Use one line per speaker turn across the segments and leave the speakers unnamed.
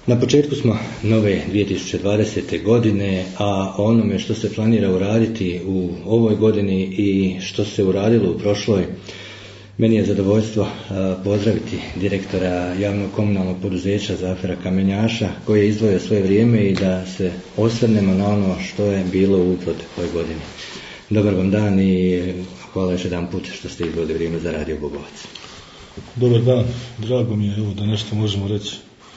Na početku smo nove 2020. godine, a o onome što se planira uraditi u ovoj godini i što se uradilo u prošloj, meni je zadovoljstvo pozdraviti direktora javnog komunalnog poduzeća Zafera Kamenjaša, koji je izdvojio svoje vrijeme i da se osvrnemo na ono što je bilo u protekloj godini. Dobar vam dan i hvala još jedan put što ste izdvojili vrijeme za Radio Bobovac.
Dobar dan, drago mi je da nešto možemo reći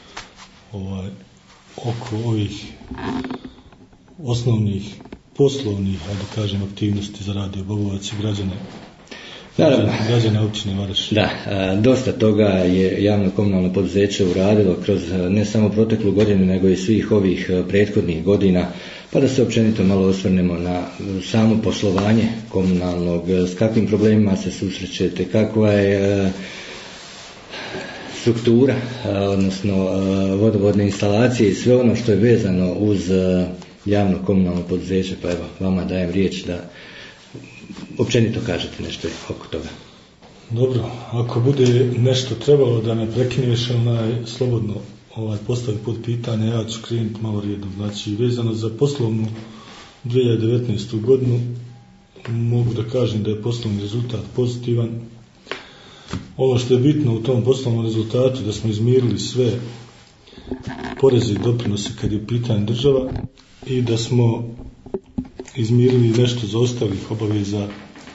oko ovih osnovnih poslovnih, da kažem, aktivnosti za Radio Bobovac i građane općine Vareš.
Da, dosta toga je javno komunalno poduzeće uradilo kroz ne samo proteklu godinu, nego i svih ovih prethodnih godina, pa da se općenito malo osvrnemo na samo poslovanje komunalnog, s kakvim problemima se susrećete, kakva je struktura, odnosno vodovodne instalacije i sve ono što je vezano uz javno komunalno poduzeće, pa evo, vama dajem riječ da općenito kažete nešto oko toga.
Dobro, ako bude nešto trebalo da me prekineš, slobodno postavi pod pitanje, ja ću krenuti malo redom. Znači, vezano za poslovnu 2019. godinu, mogu da kažem da je poslovni rezultat pozitivan. Ono što je bitno u tom poslovnom rezultatu da smo izmirili sve poreze i doprinose kad je u pitanju država i da smo izmirili nešto za ostalih obaveza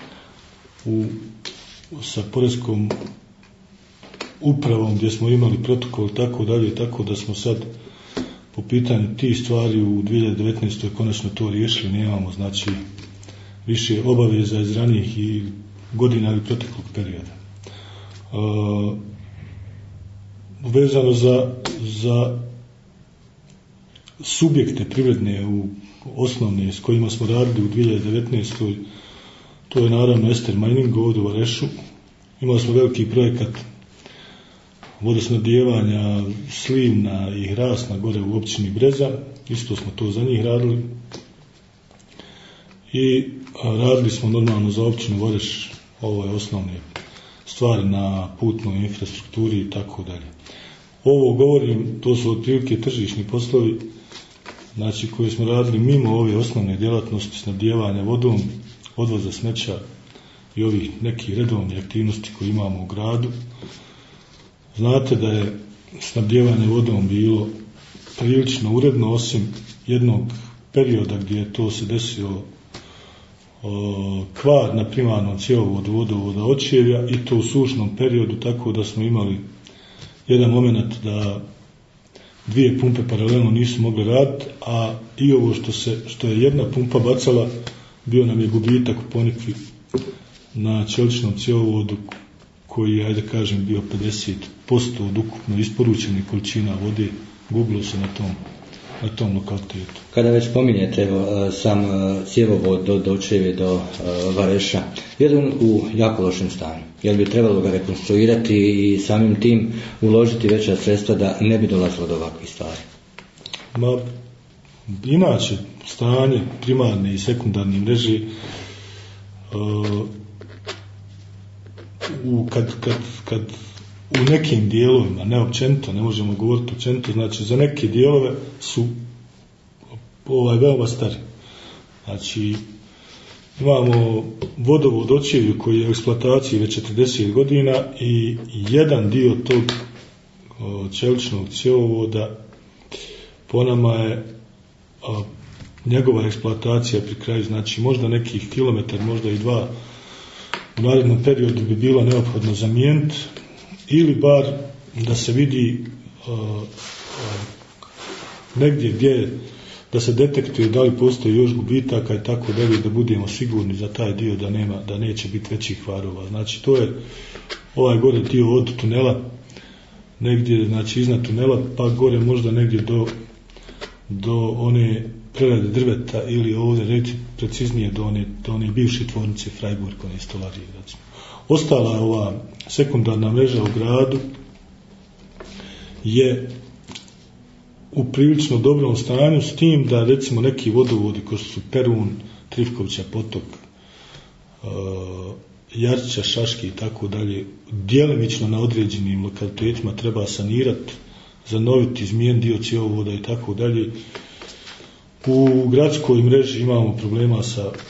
sa poreskom upravom gdje smo imali protokol tako dalje, tako da smo sad po pitanju tih stvari u 2019. konačno to riješili, nemamo znači više obaveza iz ranijih i godina ili proteklog perioda. Vezano za subjekte privredne osnovne s kojima smo radili u 2019. to je naravno Ester Mining ovdje u Varešu. Imali smo veliki projekat vodosnabdijevanja Slivna i Hrasna gore u općini Breza, isto smo to za njih radili i radili smo normalno za općinu Vareš ove osnovne stvari na putnoj infrastrukturi i tako dalje. Ovo govorim, to su otprilike tržišni poslovi, znači koji smo radili mimo ove osnovne djelatnosti snabdijevanja vodom, odvoza smeća i ovih nekih redovnih aktivnosti koje imamo u gradu. Znate da je snabdijevanje vodom bilo prilično uredno, osim jednog perioda gdje je to se desilo kvar na primarnom cjevovodu vodovoda Očevja i to u sušnom periodu, tako da smo imali jedan moment da dvije pumpe paralelno nisu mogle raditi, a i ovo što je jedna pumpa bacala, bio nam je gubitak u Ponikvi na čeličnom cjevovodu koji je, ajde kažem, bio 50% od ukupno isporučenih količina vode, gubilo se na tom lokalitetu.
Kada već spominjete sam cjevovod do Očevje do Vareša, je li u jako lošem stanju? Je li bi trebalo ga rekonstruirati i samim tim uložiti veća sredstva da ne bi dolazilo do ovakvih stvari?
Inače, stanje primarne i sekundarne mreže kad u nekim dijelovima, ne općenito, ne možemo govoriti općenito, znači za neke dijelove su veoma stari. Znači, imamo vodovod Očevju koji je u eksploataciji već 40 godina i jedan dio tog čeličnog cjevovoda po nama je njegova eksploatacija pri kraju, znači možda nekih kilometar, možda i dva u narednom periodu bi bilo neophodno zamijeniti ili bar da se vidi negdje gdje da se detektuje da li postoji još gubitaka i tako dalje, da budemo sigurni za taj dio da neće biti većih kvarova. Znači to je ovaj gore dio od tunela, negdje znači iznad tunela, pa gore možda negdje do one prerade drveta ili ovdje reći preciznije do one bivše tvornice Freiburg, one stolarije. Ostala ova sekundarna mreža u gradu je u prilično dobrom stanju, s tim da recimo neki vodovodi koji su Perun, Trifkovića potok, Jarčića, Šaški i tako dalje, djelimično na određenim lokalitetima treba sanirati zanoviti, izmijeniti dio cjevovoda i tako dalje. U gradskoj mreži imamo problema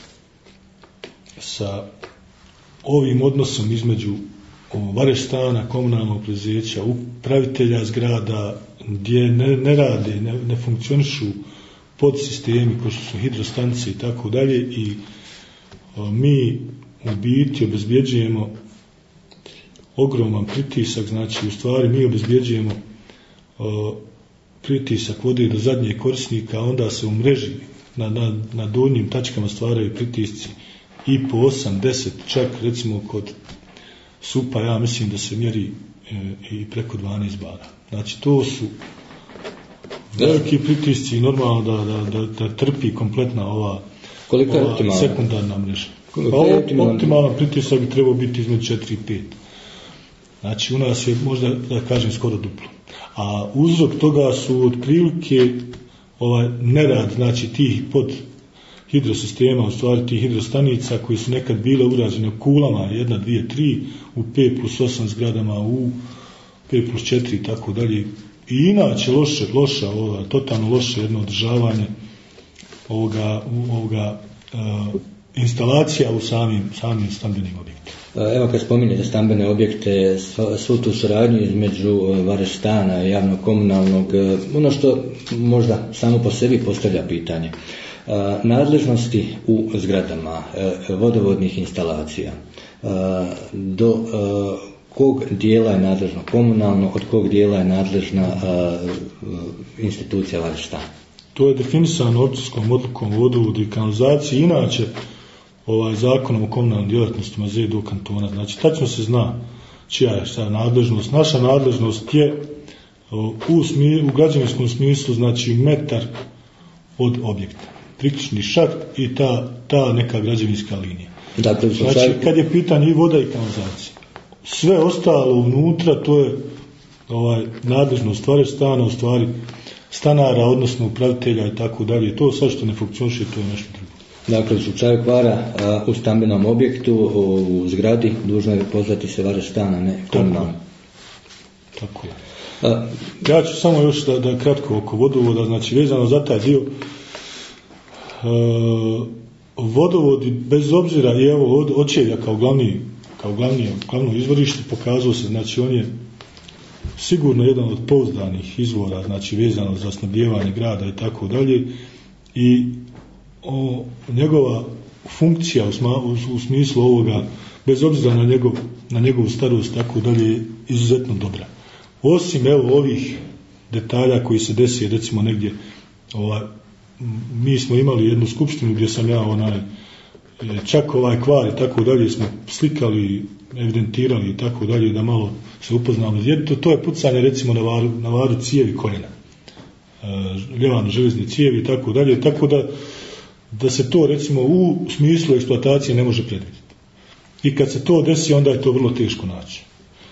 sa ovim odnosom između Vareštana, komunalnog preduzeća, upravitelja zgrada, gdje ne rade, ne funkcionišu podsistemi kao što su hidrostanice i tako dalje, i mi u biti obezbjeđujemo ogroman pritisak, znači u stvari mi obezbjeđujemo pritisak vode do zadnjeg korisnika, a onda se u mreži na donjim tačkama stvaraju pritisci i po 8-10, čak recimo kod Supa ja mislim da se mjeri i preko 12 bara. Znači to su veliki pritisci i normalno da trpi kompletna ova sekundarna mreža. Optimalan pritisak bi trebao biti između 4 i 5. Znači u nas je možda, da kažem, skoro duplo. A uzrok toga su otprilike nerad, znači tih pod hidrosistema, u stvari tih hidrostanica koji su nekad bile urađene u kulama 1, 2, 3, u 5+8 zgradama, u 5+4 i tako dalje. I inače totalno loše jedno održavanje ovoga instalacija u samim stambenim objektima.
Evo kad spominjete stambene objekte, svu tu suradnju između Vareštana i javno-komunalnog, ono što možda samo po sebi postavlja pitanje, nadležnosti u zgradama, vodovodnih instalacija, do kog dijela je nadležno komunalno, od kog dijela je nadležna institucija Vareštana?
To je definisano općinskom odlukom o vodovodu i kanalizaciji, inače zakonom o komunalnim djelatnostima ZDO kantona. Znači, tačno se zna čija je šta nadležnost. Naša nadležnost je u građevinskom smislu, znači metar od objekta. Priključni šakt i ta neka građevinska linija.
Dakle,
znači, kad je pitanje i voda i kanalizacija. Sve ostalo unutra, to je nadležnost Vareštana, u stvari stanara, odnosno upravitelja i tako dalje. To sad što ne funkcioniše, to je nešto drugo.
Dakle, u slučaju kvara u stambenom objektu, u zgradi, dužno je pozvati se Vareštana, ne komunalno.
Tako je. Ja ću samo još da kratko oko vodovoda, znači vezano za taj dio, vodovodi, bez obzira i evo Očevlja kao glavno izvorište pokazao se, znači on je sigurno jedan od pouzdanih izvora, znači vezano za snabdijevanje grada i tako dalje, i njegova funkcija u smislu ovoga, bez obzira na njegovu starost, tako dalje, je izuzetno dobra. Osim ovih detalja koji se desi, recimo negdje, mi smo imali jednu skupštinu gdje sam ja čak kvar i tako dalje smo slikali, evidentirali i tako dalje, da malo se upoznamo. To je pucanje recimo na varu cijevi koljena, ljevano železne cijevi i tako dalje, tako da se to recimo u smislu eksploatacije ne može predvidjeti. I kad se to desi, onda je to vrlo teško naći.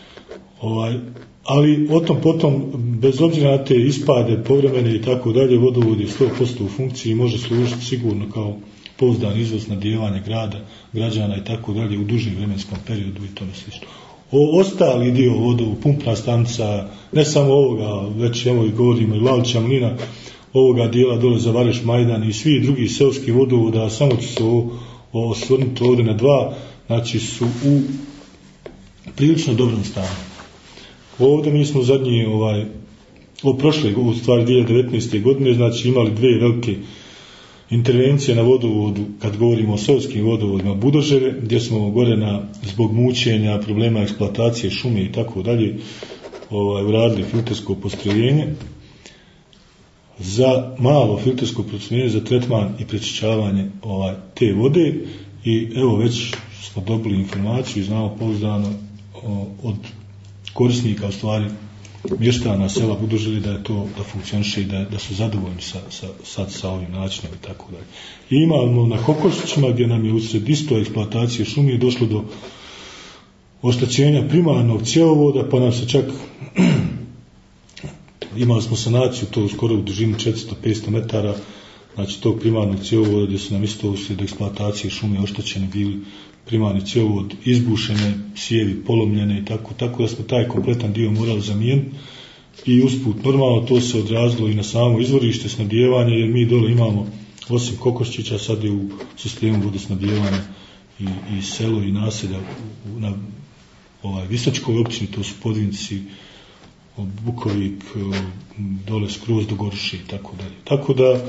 Ali o tom potom, bez obzira na te ispade, povremene i tako dalje, vodovod je 100% u funkciji i može služiti sigurno kao pouzdan izvor snabdijevanja grada, građana i tako dalje u dužim vremenskom periodu i tome slično. Ostali dio vodovu, pumpna stanica, ne samo ovoga, već govorimo i Lavića mlina, ovoga dijela dole za Vareš Majdan i svi drugi seoski vodovoda, samo ću se osvrnuti ovdje na dva, znači su u prilično dobrom stanju. Ovdje mi smo zadnji, prošle, u stvari 2019. godine, znači imali dvije velike intervencije na vodovodu, kad govorimo o seoskim vodovodima Budoževe, gdje smo gore zbog mučenja, problema eksploatacije šume i tako dalje, uradili filtersko postrojenje za malo filtersko postrojenje za tretman i prečišćavanje te vode, i evo već smo dobili informaciju i znamo pouzdano od korisnika, u stvari mještana sela Budoželi, da je to, da funkcioniše i da su zadovoljni sa ovim načinom i tako dalje. I imamo na Kokošićima, gdje nam je usred isto eksploatacije šume došlo do oštećenja primarnog cjevovoda, pa nam se čak imali smo sanaciju to skoro u dužini 400-500 metara, znači tog primarnog cjevovoda, gdje su nam isto usred eksploatacije šume oštećeni bili primarni cjevovod, izbušene cijevi, polomljene i tako da smo taj kompletan dio morali zamijeniti i usput normalno to se odrazilo i na samo izvorište snabdijevanja, jer mi dole imamo osim Kokoščića sad je u sistemu vodosnabdijevanja i selo i naselja na Visočkoj općini, to su Podvinci, Bukovik, dole skroz do Goruše i tako dalje. Tako da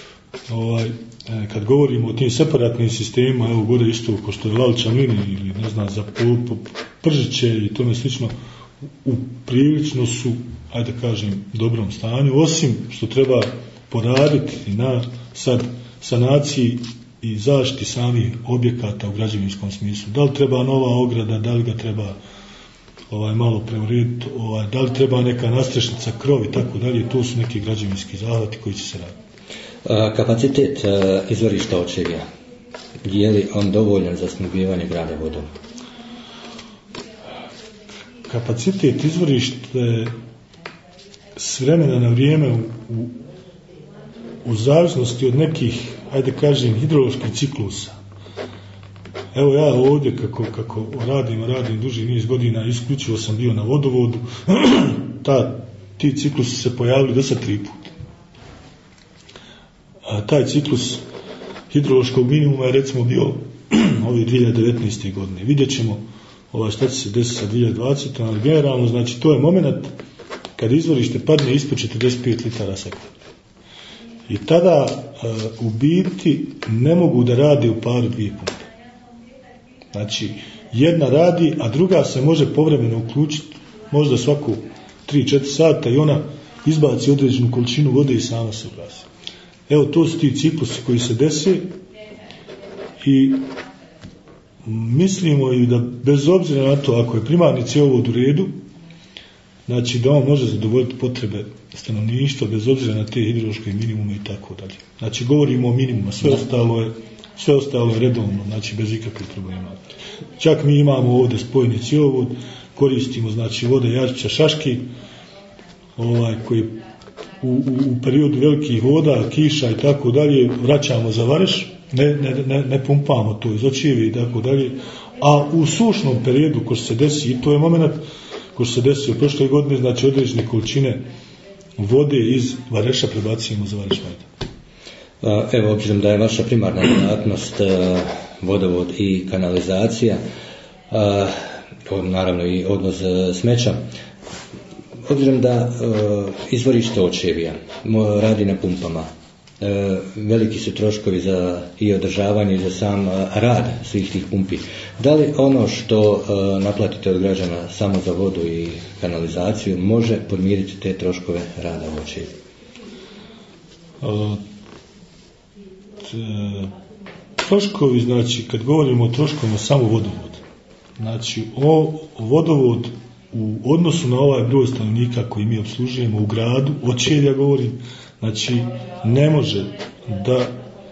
kad govorimo o tim separatnim sistemima, evo gore isto ko što je Lalića mlini ili ne znam za Pržiće i tome slično, prilično su, ajde kažem, dobrom stanju, osim što treba poraditi na sad sanaciji i zaštiti samih objekata u građevinskom smislu. Da li treba nova ograda, da li ga treba malo preurediti, da li treba neka nastrešnica, krov i tako dalje, to su neki građevinski zahvati koji će se raditi.
Kapacitet izvorišta Očevija, je li on dovoljan za snabdijevanje grada vodom?
Kapacitet izvorišta je s vremena na vrijeme u zavisnosti od nekih, ajde kažem, hidroloških ciklusa. Evo ja ovdje kako radim duži niz godina, isključivo sam bio na vodovodu, ti ciklusi se pojavili do sad 3 puta. Taj ciklus hidrološkog minimuma je recimo bio ove 2019. godine. Vidjet ćemo šta će se desiti sa 2020. ali generalno, znači to je moment kad izvorište padne ispod 45 litara sekunde. I tada u biti ne mogu da rade u paru 2 pumpe. Znači jedna radi, a druga se može povremeno uključiti možda svako 3-4 sata i ona izbaci određenu količinu vode i sama se ugasi. Evo to su ti ciklusi koji se dese i mislimo i da bez obzira na to ako je primarni cjevovod u redu, znači da on može zadovoljiti potrebe stanovništva bez obzira na te hidrološke minimume i tako dalje. Znači govorimo o minimumu, sve ostalo je redovno, znači bez ikakvih problema. Čak mi imamo ovdje spojeni cjevovod, koristimo znači vode Jarčića Šaški, koji u periodu velikih voda, kiša i tako dalje vraćamo za Vareš, ne pumpamo to iz Očevi i tako dalje, a u sušnom periodu ko se desi, i to je moment ko se desi u prošle godine, znači određene količine vode iz Vareša prebacimo za Vareš Majdan.
Evo, obzirom da je vaša primarna djelatnost vodovod i kanalizacija, naravno i odvoz smeća, obzirom da izvorište Očevija radi na pumpama, veliki su troškovi za i održavanje i za sam rad svih tih pumpi. Da li ono što naplatite od građana samo za vodu i kanalizaciju može podmiriti te troškove rada u Očeviji?
Troškovi, znači kad govorimo o troškovima samo vodovod, znači vodovod u odnosu na ovaj broj stanovnika koji mi obslužujemo u gradu, Očevija govorim, znači ne može da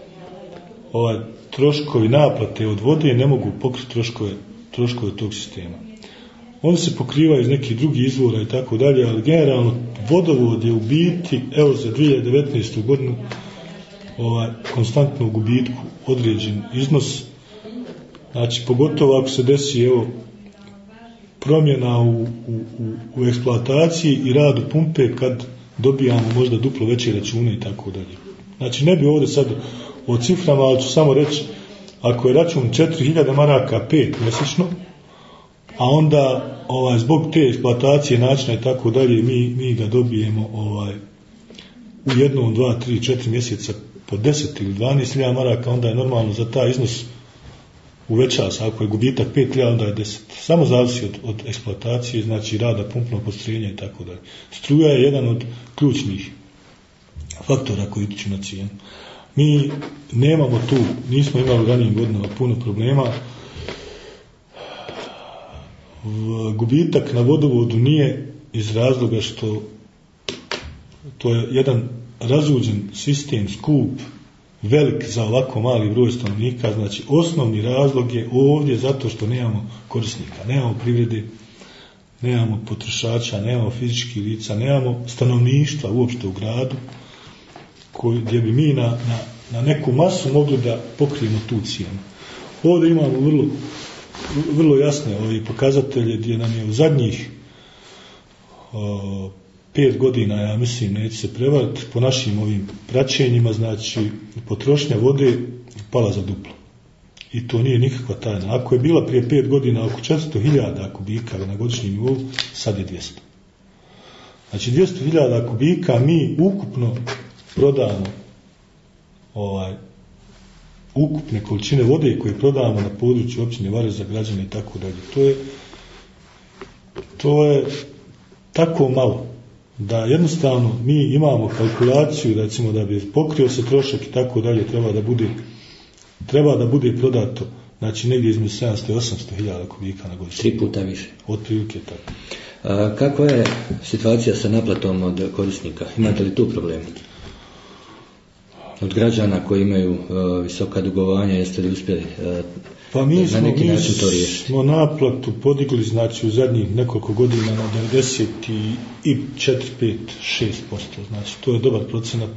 troškovi naplate od vode ne mogu pokriti troškove tog sistema. Oni se pokrivaju iz nekih drugih izvora i tako dalje, ali generalno vodovod je u biti, evo za 2019. godinu, konstantno u gubitku određen iznos, znači pogotovo ako se desi promjena u eksploataciji i radu pumpe kad dobijamo možda duplo veće račune i tako dalje. Znači ne bi ovdje sad o ciframa, ali ću samo reći, ako je račun 4000 maraka 5 mjesečno, a onda zbog te eksploatacije načina i tako dalje mi ga dobijemo u 1, 2, 3, 4 mjeseca po 10 ili 12.000 maraka, onda je normalno za taj iznos uveća se. Ako je gubitak 5.000, onda je 10. Samo zavisi od eksploatacije, znači rada pumpnog postrojenja i tako dalje. Struja je jedan od ključnih faktora koji utiču na cijenu. Mi nemamo tu, nismo imali ranijih godina puno problema. Gubitak na vodovodu nije iz razloga što to je jedan razuđen sistem, skup, velik za ovako mali broj stanovnika, znači osnovni razlog je ovdje zato što nemamo korisnika, nemamo privrede, nemamo potrošača, nemamo fizičkih lica, nemamo stanovništva uopšte u gradu gdje bi mi na neku masu mogli da pokrijemo tu cijenu. Ovdje imamo vrlo jasne pokazatelje gdje nam je u zadnjih 5 godina, ja mislim, neće se prevariti, po našim ovim praćenjima, znači potrošnja vode pala za duplo. I to nije nikakva tajna. Ako je bila prije 5 godina oko 400.000 kubika na godišnjem nivou, sad je 200. Znači 200.000 kubika mi ukupno prodamo ukupne količine vode koje prodamo na području općine Vareš za građane i tako dalje. To je tako malo da jednostavno mi imamo kalkulaciju, recimo da bi pokrio se trošak i tako dalje, treba da bude prodato, znači negdje između 700 i 800.000 kubika na godišnje.
3 puta više.
Otprilike tako.
Kako je situacija sa naplatom od korisnika? Imate li tu problema? Od građana koji imaju visoka dugovanja, jeste li uspjeli
pa mi smo naplatu podigli, znači u zadnjih nekoliko godina na 94, 5, 6%. Znači to je dobar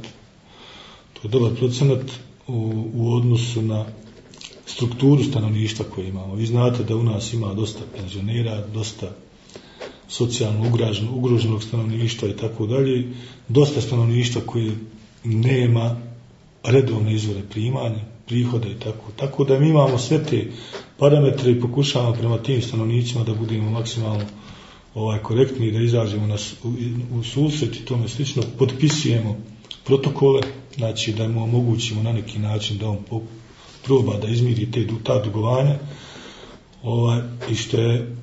procenat u odnosu na strukturu stanovništva koje imamo. Vi znate da u nas ima dosta penzionera, dosta socijalno ugroženog stanovništva i tako dalje, dosta stanovništva koje nema redovne izvore prihoda i tako da mi imamo sve te parametre i pokušavamo prema tim stanovnicima da budemo maksimalno korektni i da izađemo u susret i tome slično, potpisujemo protokole, znači da mu omogućimo na neki način da on proba da izmiri ta dugovanja i što je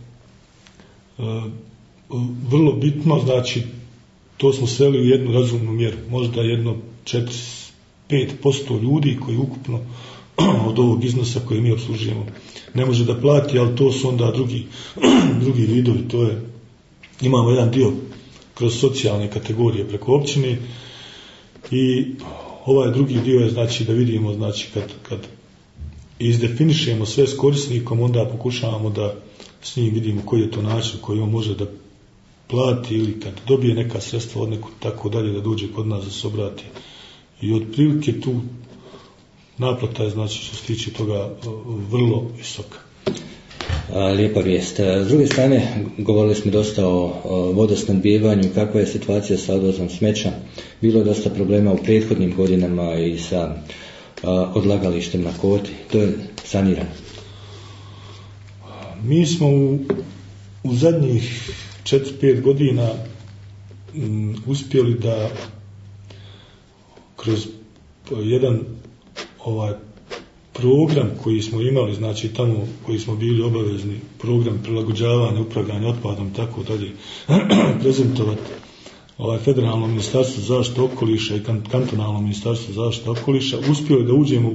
vrlo bitno, znači to smo sveli u jednu razumnu mjeru, možda jedno 4-5% ljudi koji ukupno od ovog iznosa koji mi obslužujemo ne može da plati, ali to su onda drugi vidovi, to je, imamo jedan dio kroz socijalne kategorije preko općine i ovaj drugi dio je znači da vidimo, znači kad izdefinišemo sve s korisnikom, onda pokušavamo da s njim vidimo koji je to način koji on može da plati ili kad dobije neka sredstva od nekog tako dalje da dođe kod nas da se obrati. I otprilike tu naplata je, znači što se tiče toga, vrlo visoka.
Lijepa vijest. S druge strane, govorili smo dosta o vodosnabdijevanju, kakva je situacija sa odvozom smeća. Bilo je dosta problema u prethodnim godinama i sa odlagalištem na Koti. To je sanirano.
Mi smo u zadnjih 4-5 godina uspjeli da kroz jedan program koji smo imali, znači tamo koji smo bili obavezni, program prilagođavanja, upravljanja otpadom i tako dalje, prezentovati Federalno ministarstvo zaštite okoliša i kantonalno ministarstvo zaštite okoliša, uspjeli da uđemo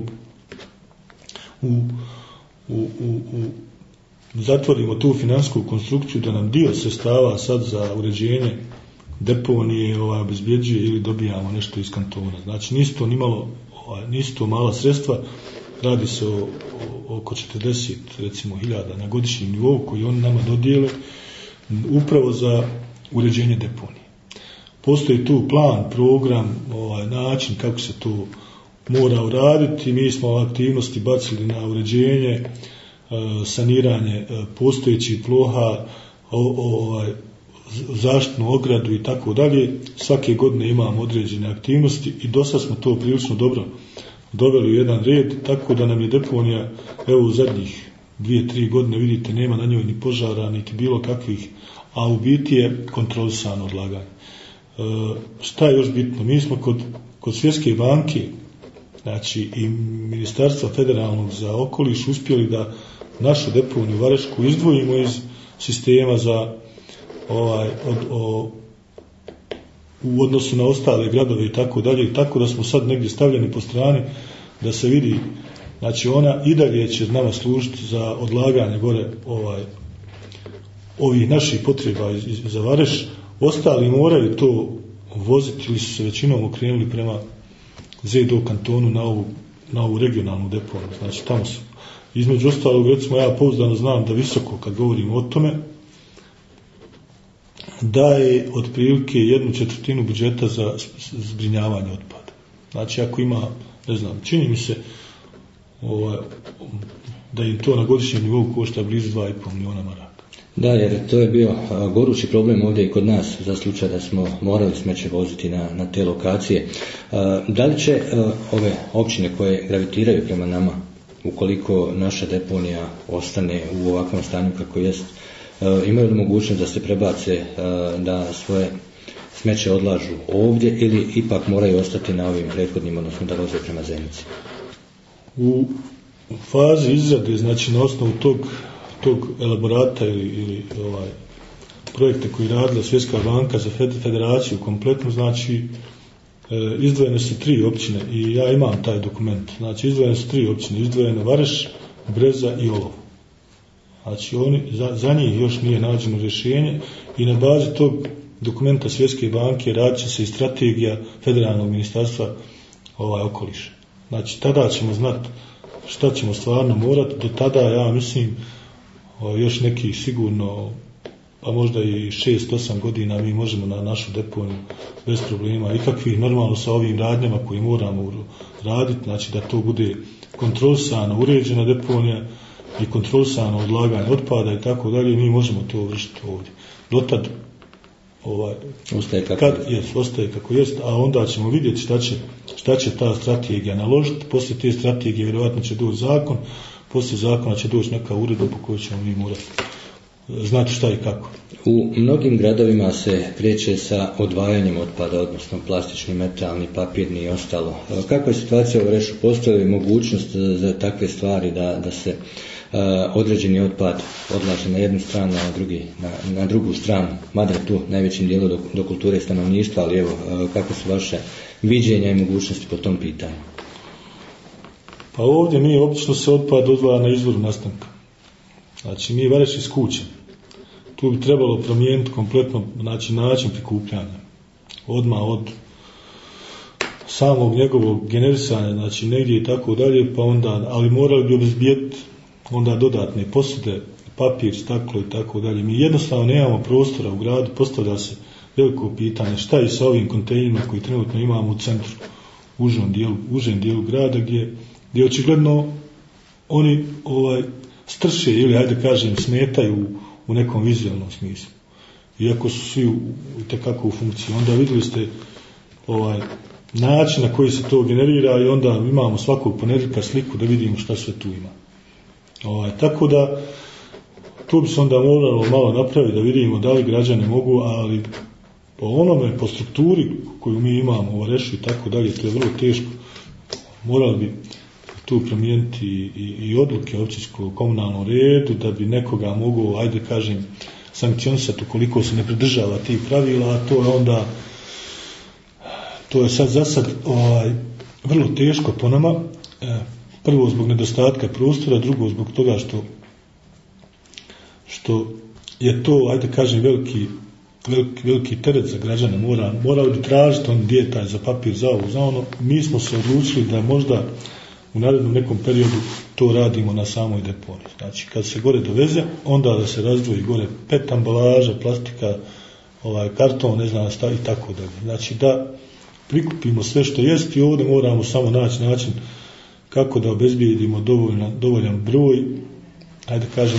zatvorimo tu financijsku konstrukciju da nam dio sredstava sad za uređenje deponije obezbjeđuje ili dobijamo nešto iz kantona. Znači nisu to mala sredstva, radi se o oko 40 recimo 1000 na godišnjem nivou koji oni nama dodijele upravo za uređenje deponije. Postoji tu plan, program, način kako se to mora uraditi. Mi smo aktivnosti bacili na uređenje, saniranje postojećih ploha, zaštitnu ogradu i tako dalje. Svake godine imamo određene aktivnosti i do sad smo to prilično dobro doveli u jedan red, tako da nam je deponija, evo u zadnjih 2-3 godine, vidite, nema na njoj ni požara, niti bilo kakvih, a u biti je kontrolisano odlaganje. Šta je još bitno? Mi smo kod Svjetske banke, znači i Ministarstva federalnog za okoliš, uspjeli da našu deponiju Varešku izdvojimo iz sistema za u odnosu na ostale gradove i tako dalje, tako da smo sad negdje stavljeni po strani da se vidi, znači ona i dalje će nama služiti za odlaganje gore ovih naših potreba za Vareš. Ostali moraju to voziti ili su se većinom okrenuli prema ZDO kantonu na ovu regionalnu deponiju. Znači tamo su. Između ostalog, recimo, ja pouzdano znam da Visoko, kad govorimo o tome, daje otprilike 1/4 budžeta za zbrinjavanje otpada. Znači ako ima, ne znam, čini mi se da im to na godišnjem nivou košta blizu 2,5 miliona maraka.
Da, jer to je bio gorući problem ovdje i kod nas za slučaj da smo morali smeće voziti na te lokacije. Da li će ove općine koje gravitiraju prema nama, ukoliko naša deponija ostane u ovakvom stanju kako jest, imaju li mogućnost da se prebace, da svoje smeće odlažu ovdje ili ipak moraju ostati na ovim prethodnim, odnosno da voze prema Zenici?
U fazi izrade, znači na osnovu tog elaborata ili projekta koji radila Svjetska banka za federaciju kompletno, znači izdvojene su 3 općine i ja imam taj dokument. Znači izdvojene su 3 općine, izdvojene Vareš, Breza i Olovo. Znači za njih još nije nađeno rješenje i na bazi tog dokumenta Svjetske banke radit će se i strategija Federalnog ministarstva okoliša. Znači tada ćemo znati šta ćemo stvarno morati. Do tada ja mislim još nekih sigurno, pa možda i 6-8 godina mi možemo na našu deponiju bez problema ikakvih, normalno sa ovim radnjama koji moramo raditi, znači da to bude kontrolisano, uređena deponija i kontrolisano odlaganje otpada i tako dalje, mi možemo to vršiti ovdje. Dotad ostaje kako jest, a onda ćemo vidjeti šta će ta strategija naložiti. Poslije te strategije vjerojatno će doći zakon, poslije zakona će doći neka uredba po kojoj ćemo mi morati znati šta i kako.
U mnogim gradovima se kreće sa odvajanjem otpada, odnosno plastični, metalni, papirni i ostalo. Kakva je situacija u Rešu? Postoji li mogućnost za takve stvari da se određeni otpad odlaže na jednu stranu, na drugu stranu, mada je tu najvećim dijelu do kulture stanovništva, ali evo, kakve su vaše viđenja i mogućnosti po tom pitanju?
Pa ovdje mi obično se otpad odvaja na izvoru nastanka. Znači mi Vareš iz kuće. Tu bi trebalo promijeniti kompletno način prikupljanja. Odmah od samog njegovog generisanja, znači negdje i tako dalje, pa onda, ali morali bi obezbijeti onda dodatne posude, papir, staklo i tako dalje. Mi jednostavno nemamo prostora u gradu, postavlja se veliko pitanje šta je sa ovim kontejnerima koji trenutno imamo u centru, užem dijelu grada gdje očigledno oni strše ili ajde kažem smetaju u nekom vizualnom smislu. Iako su svi itekako u funkciji. Onda vidjeli ste način na koji se to generira i onda imamo svakog ponedjeljka sliku da vidimo šta sve tu ima. Tako da tu bi se onda moralo malo napraviti da vidimo da li građani mogu, ali po strukturi koju mi imamo u Varešu i tako dalje, to je vrlo teško. Morali bi tu promijeniti i odluke općinskog komunalnog redu da bi nekoga mogao, ajde kažem, sankcionisati ukoliko se ne pridržava tih pravila, a to je sad za sad vrlo teško po nama. Prvo zbog nedostatka prostora, drugo zbog toga što je to, ajde kažem, veliki teret za građane. Morali bi tražiti on gdje je taj za papir, za ovo, za ono. Mi smo se odlučili da možda u narednom nekom periodu to radimo na samoj deponiji. Znači, kad se gore doveze, onda da se razdvoji gore PET ambalaža, plastika, karton, ne znam, i tako dalje. Znači, da prikupimo sve što jest i ovdje moramo samo naći način kako da obezbijedimo dovoljan broj, ajde kažem,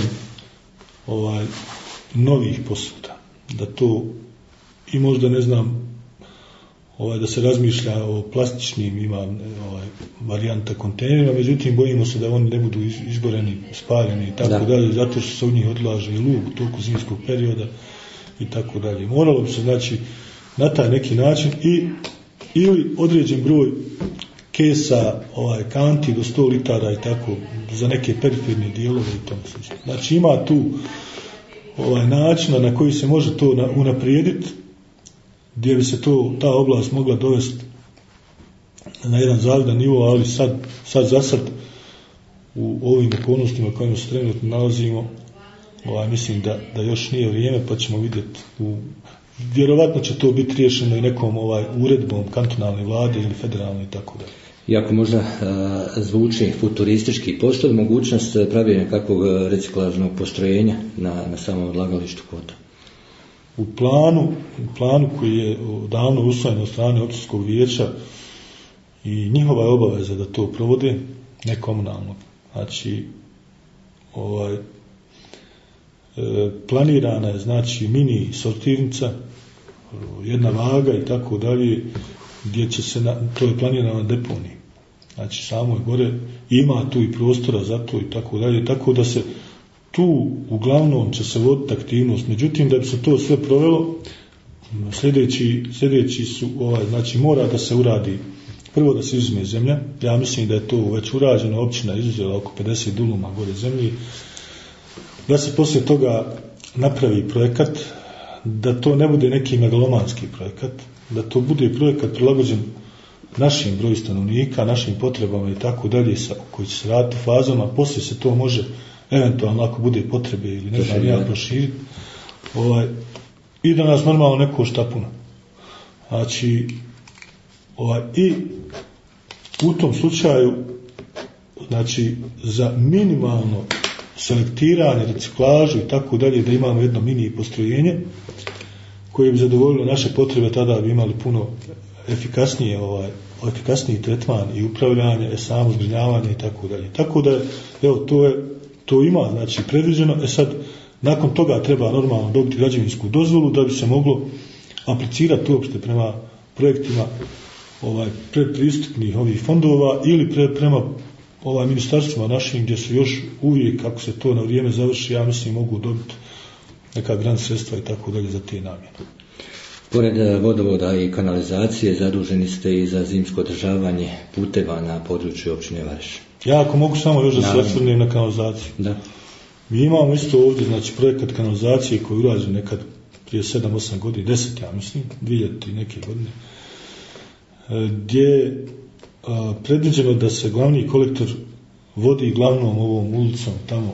novih posuda. Da to i možda, ne znam, da se razmišlja o plastičnim, ima varijanta kontejnerima, međutim bojimo se da oni ne budu izgoreni, spaljeni i tako dalje, zato što se u njih odlaže i lug u toku zimskog perioda i tako dalje. Moralo bi se, znači, na taj neki način ili određen broj kesa, kanti do 100 litara i tako, za neke periferne dijelove i tome slično. Znači ima tu načina na koji se može to unaprijediti, gdje bi se ta oblast mogla dovesti na jedan zavidan nivo, ali sad u ovim okolnostima kojima se trenutno nalazimo, mislim da još nije vrijeme, pa ćemo vidjeti. Vjerovatno će to biti riješeno i nekom uredbom kantonalne vlade ili federalne i tako dalje.
Iako možda zvuči futuristički, postoji mogućnost pravljenja kakvog reciklažnog postrojenja na samom odlagalištu Kota?
U planu koji je davno usvojen od strane općinskog vijeća i njihova je obaveza da to provode, ne komunalno. Znači, planirana je znači mini sortirnica, jedna vaga i tako dalje, gdje će se, to je planirano na deponiji. Znači samo je gore, ima tu i prostora za to i tako dalje, tako da se tu uglavnom će se voditi aktivnost. Međutim, da bi se to sve provelo, sljedeći su, znači mora da se uradi, prvo da se izuzme zemlja, ja mislim da je to već urađeno, općina izuzela oko 50 duluma gore zemlji, da se poslije toga napravi projekat, da to ne bude neki megalomanski projekat, da to bude projekat prilagođen našim broju stanovnika, našim potrebama i tako dalje, koji će se raditi fazama, poslije se to može eventualno ako bude potrebe ili ne znam ja proširiti, i da nas normalno ne košta puno. Znači, i u tom slučaju, znači, za minimalno selektiranje, reciklažu i tako dalje, da imamo jedno mini postrojenje koje bi zadovoljilo naše potrebe, tada bi imali puno efikasniji tretman i upravljanje, samo zbrinjavanje i tako dalje. Tako da, evo, to ima, znači, predviđeno. Sad, nakon toga treba normalno dobiti građevinsku dozvolu da bi se moglo aplicirati uopšte prema projektima predpristupnih ovih fondova ili prema ministarstvima našim, gdje su još uvijek, kako se to na vrijeme završi, ja mislim mogu dobiti neka grant sredstva i tako dalje za te namjene.
Pored vodovoda i kanalizacije zaduženi ste i za zimsko održavanje puteva na području općine Vareš.
Ja ako mogu samo još da se osvrnem na kanalizaciju.
Da.
Mi imamo isto ovdje, znači, projekat kanalizacije koji je urađen nekad prije 7-8 godina, 10, ja mislim, 2000 neke godine, gdje je predviđeno da se glavni kolektor vodi glavnom ovom ulicom, tamo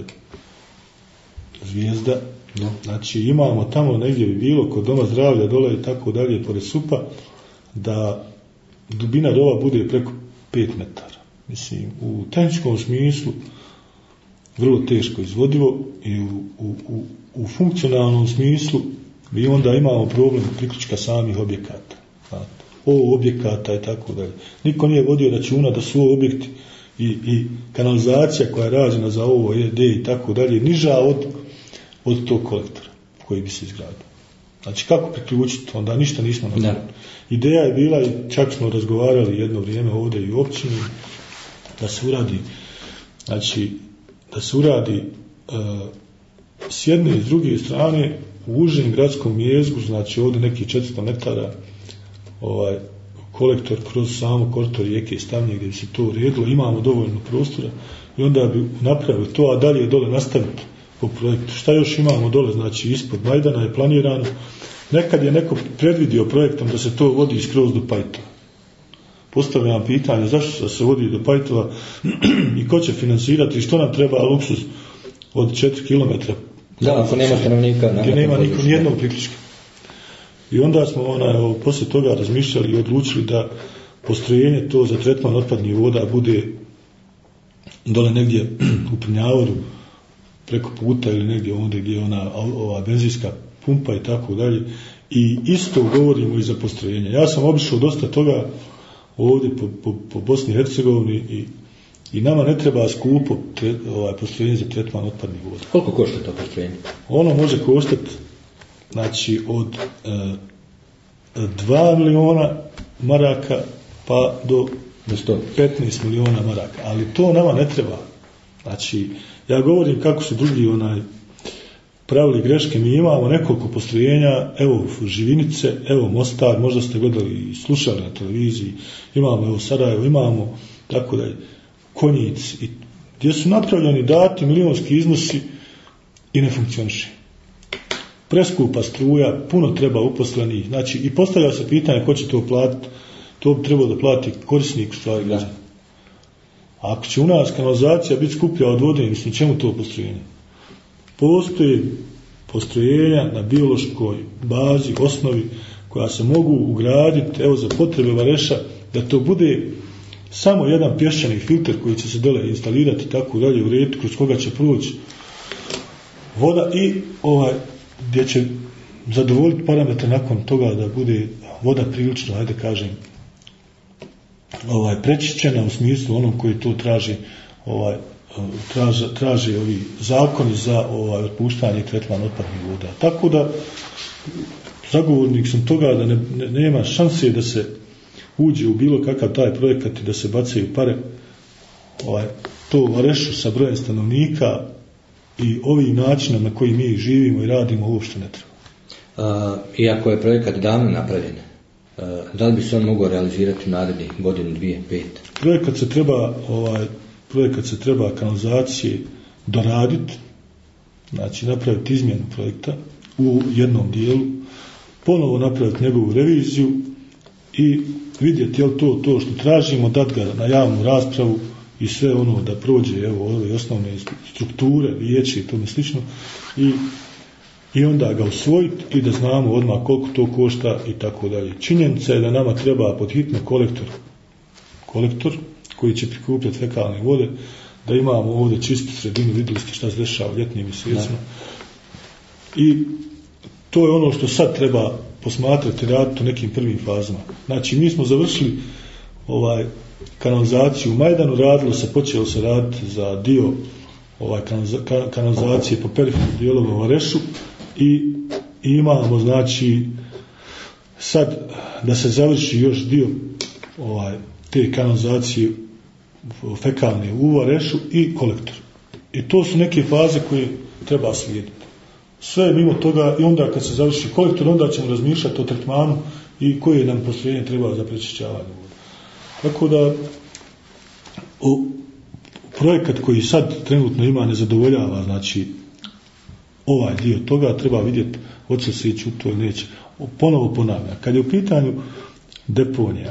Zvijezda, no. Znači imamo tamo negdje bi bilo kod Doma zdravlja dole i tako dalje pored SUP-a, da dubina rova bude preko 5 metara. Mislim, u tehničkom smislu vrlo teško izvodivo i u funkcionalnom smislu mi onda imamo problem priključka samih objekata. Objekata i tako dalje. Niko nije vodio računa da su objekti i kanalizacija koja je rađena za ovo ED i tako dalje niža od tog kolektora koji bi se izgradio. Znači kako priključiti, onda ništa nismo napravili. Ideja je bila, i čak smo razgovarali jedno vrijeme ovdje i u općini, da se uradi, znači da se uradi s jedne i s druge strane u užem gradskom jezgru, znači ovdje nekih 400 metara kolektor kroz samo korito rijeke Stavnje gdje bi se to uredilo, imamo dovoljno prostora i onda bi napravili to, a dalje dole nastaviti po projektu. Šta još imamo dole, znači ispod Majdana je planirano, nekad je neko predvidio projektom da se to vodi skroz do Pajtova. Postavljam pitanje zašto se vodi do Pajtova i ko će financirati i što nam treba luksuz od 4 km.
Da, ako nema stanovnika.
Gdje nema nijednog priključka. I onda smo poslije toga razmišljali i odlučili da postrojenje to za tretman otpadnih voda bude dole negdje u Prnjavoru preko puta ili negdje ondje gdje je ova benzinska pumpa i tako dalje. I isto govorimo i za postrojenje. Ja sam obišao dosta toga ovdje po Bosni i Hercegovini i nama ne treba skupo postrojenje za tretman otpadnih voda.
Koliko košta to postrojenje?
Ono može koštati, znači, od 2 miliona maraka pa do 15 miliona maraka. Ali to nama ne treba. Znači, ja govorim kako su drugi pravili greške. Mi imamo nekoliko postrojenja, evo Živinice, evo Mostar, možda ste gledali i slušali na televiziji, imamo evo Sarajevo, imamo tako dalje, Konjic, gdje su napravljeni dati milionski iznosi i ne funkcioniše. Preskupa struja, puno treba uposlenih, znači i postavlja se pitanje ko će to platiti, to bi trebalo da plati korisnik stvari građana. A ako će u nas kanalizacija biti skuplja od vode, mislim, čemu to postrojenje? Postoji postrojenja na biološkoj bazi, osnovi, koja se mogu ugraditi, evo za potrebe Vareša, da to bude samo jedan pješčani filter koji će se dole instalirati tako dalje u redu, kroz koga će proći voda i gdje će zadovoljiti parametre nakon toga da bude voda prilično, ajde kažem, prečišćena u smislu onom koji to traži traže ovi zakoni za otpuštanje i tretman otpadnih voda. Tako da zagovornik sam toga da nema šanse da se uđe u bilo kakav taj projekat i da se bacaju pare. To Varešu sa brojem stanovnika i ovim načinom na koji mi živimo i radimo uopšte ne treba.
Iako je projekat davno napravljen, da li bi se on mogao realizirati u narednih godinu, 2, 5?
Projekat se treba kanalizacije doraditi, znači napraviti izmjenu projekta u jednom dijelu, ponovo napraviti njegovu reviziju i vidjeti je li to što tražimo, dati ga na javnu raspravu i sve ono da prođe ove osnovne strukture, vijeće i tome slično i onda ga usvojiti i da znamo odmah koliko to košta i tako dalje. Činjenica je da nama treba pod hitno kolektor koji će prikupljati fekalne vode, da imamo ovdje čistu sredinu, vidjeli ste šta se dešava u ljetnim mjesecima. I to je ono što sad treba posmatrati, raditi u nekim prvim fazama. Znači, mi smo završili kanalizaciju u Majdanu, počelo se raditi za dio kanalizacije po perifernim dijelovima u Varešu i imamo, znači, sad da se završi još dio te kanalizacije fekalne u Varešu i kolektor. I to su neke faze koje treba slijediti. Sve mimo toga i onda kad se završi kolektor, onda ćemo razmišljati o tretmanu i koje nam postrojenje treba za prečišćavanje voda. Tako da projekat koji sad trenutno ima ne zadovoljava, znači ovaj dio toga treba vidjeti hoće se ići u to ili neće. Ponovo ponavljam, kad je u pitanju deponija,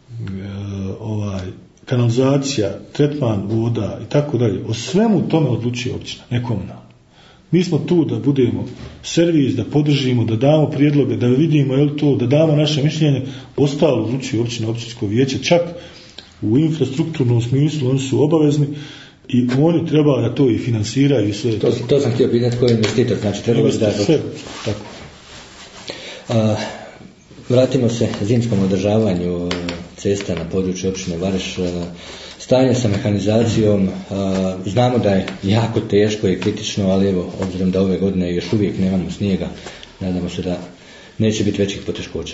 kanalizacija, tretman voda i tako dalje, o svemu tome odlučuje općina, ne komunalno. Mi smo tu da budemo servis, da podržimo, da damo prijedloge, da vidimo je li to, da damo naše mišljenje, ostalo odlučuje općina, općinsko vijeće, čak u infrastrukturnom smislu oni su obavezni i oni treba da to i finansiraju i sve.
To sam htio pitati koji je investitor, znači treba da
sve, tako.
Vratimo se zimskom održavanju cesta na području općine Vareš. Stanje sa mehanizacijom, znamo da je jako teško i kritično, ali evo, obzirom da ove godine još uvijek nemamo snijega, nadamo se da neće biti većih poteškoća.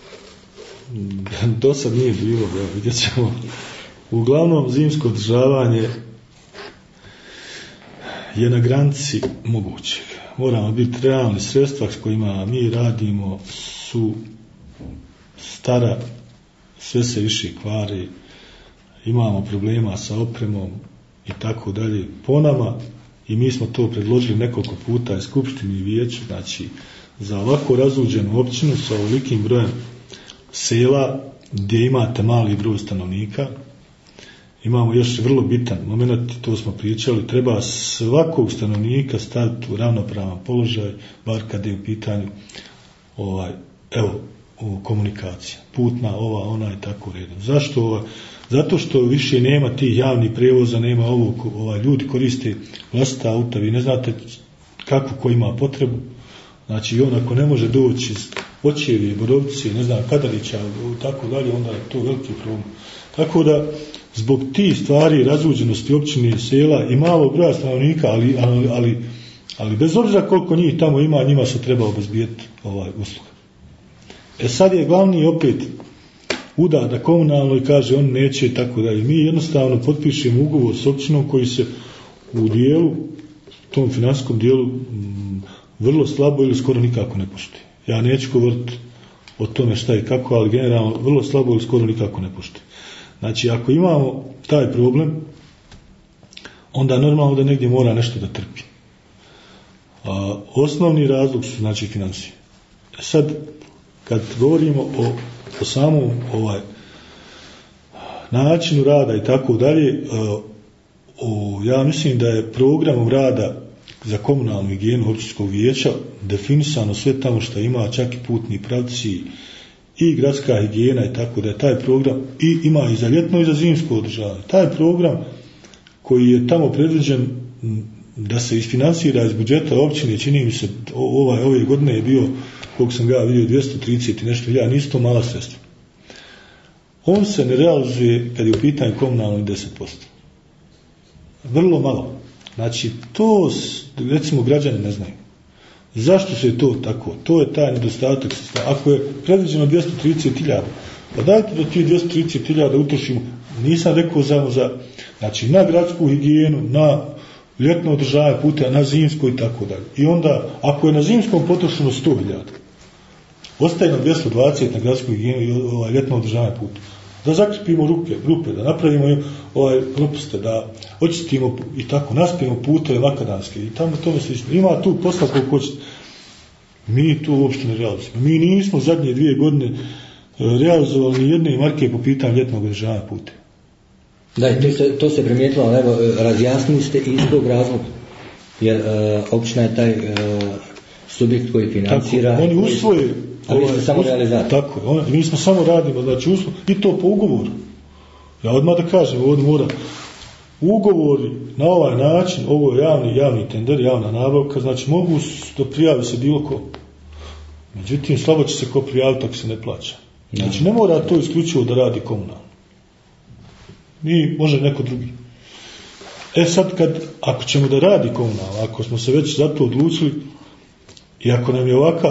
Do sad nije bilo, vidjet ćemo. Uglavnom, zimsko održavanje je na granici mogućeg. Moramo biti realni, sredstva s kojima mi radimo su stara, sve se više kvari, imamo problema sa opremom i tako dalje po nama i mi smo to predložili nekoliko puta i skupštini i vijeću, znači za ovako razuđenu općinu sa ovolikim brojem sela gdje imate mali broj stanovnika, imamo još vrlo bitan moment, to smo pričali, treba svakog stanovnika staviti u ravnopravan položaj, bar kad je u pitanju komunikacija, putna, ona i tako redom. Zašto Zato što više nema tih javnih prijevoza, nema ljudi koriste vlastita auta, vi ne znate kako ko ima potrebu. Znači on ako ne može doći iz Očevije, Borovci, ne znam, Kadarića, tako dalje, onda je to veliki problem. Tako da zbog tih stvari, razuđenosti općine, sela i malog broja stanovnika, ali bez obzira koliko njih tamo ima, njima se treba obezbijeti usluga. Sad je glavni opet uda da komunalno i kaže on neće i tako dalje. Mi jednostavno potpišemo ugovor s općinom koji se u dijelu, tom financijskom dijelu vrlo slabo ili skoro nikako ne poštuje. Ja neću govoriti o tome šta i kako, ali generalno vrlo slabo ili skoro nikako ne poštuje. Znači ako imamo taj problem, onda normalno da negdje mora nešto da trpi. Osnovni razlog su znači financije. Sad kad govorimo o samom načinu rada i tako dalje, ja mislim da je programom rada za komunalnu higijenu općinskog vijeća definisano sve tamo što ima, čak i putni pravci i gradska higijena i tako da je taj program i ima i za ljetno i za zimsko održavanje. Taj program koji je tamo predviđen da se isfinancira iz budžeta općine, čini mi se ove godine je bio, koliko sam ga vidio, 230 i nešto, nisu to mala sredstva. On se ne realizuje kad je u pitanju komunalno 10%. Vrlo malo. Znači, to recimo građani ne znaju. Zašto se to tako? To je taj nedostatak sistema. Ako je predviđeno 230.000, pa dajte da ti 230.000 utrošimo. Nisam rekao samo znači, na gradsku higijenu, na ljetno održavanje puta, na zimsko i tako dalje. I onda, ako je na zimskom potrošeno 100.000, ostaje na 220 na gradsku higijenu i ljetno održavanje puta. Da zakrpimo rupe, da napravimo propuste, da očistimo i tako, naspijemo puteve makadamske i tamo tome slično. Ima tu posla koliko hoćete. Mi tu uopšte ne realizujemo. Mi nismo zadnje 2 godine realizovali ni jedne marke po pitanju ljetnog održavanja puta.
Da, to se primijetilo, ali evo, razjasnili ste iz tog razloga. Jer općina je taj subjekt koji financira.
Tako, oni usvoje.
Samo realizator.
Tako, mi smo samo radimo, znači i to po ugovoru. Ja odmah da kažem, ovdje mora ugovori na ovaj način, ovo je javni tender, javna nabavka, znači mogu da prijavi se bilo ko. Međutim, slabo će se ko prijaviti ako se ne plaća. Znači, ne mora to isključivo da radi komunalno. Može neko drugi. Sad ako ćemo da radi komunalno, ako smo se već za to odlučili i ako nam je ovaka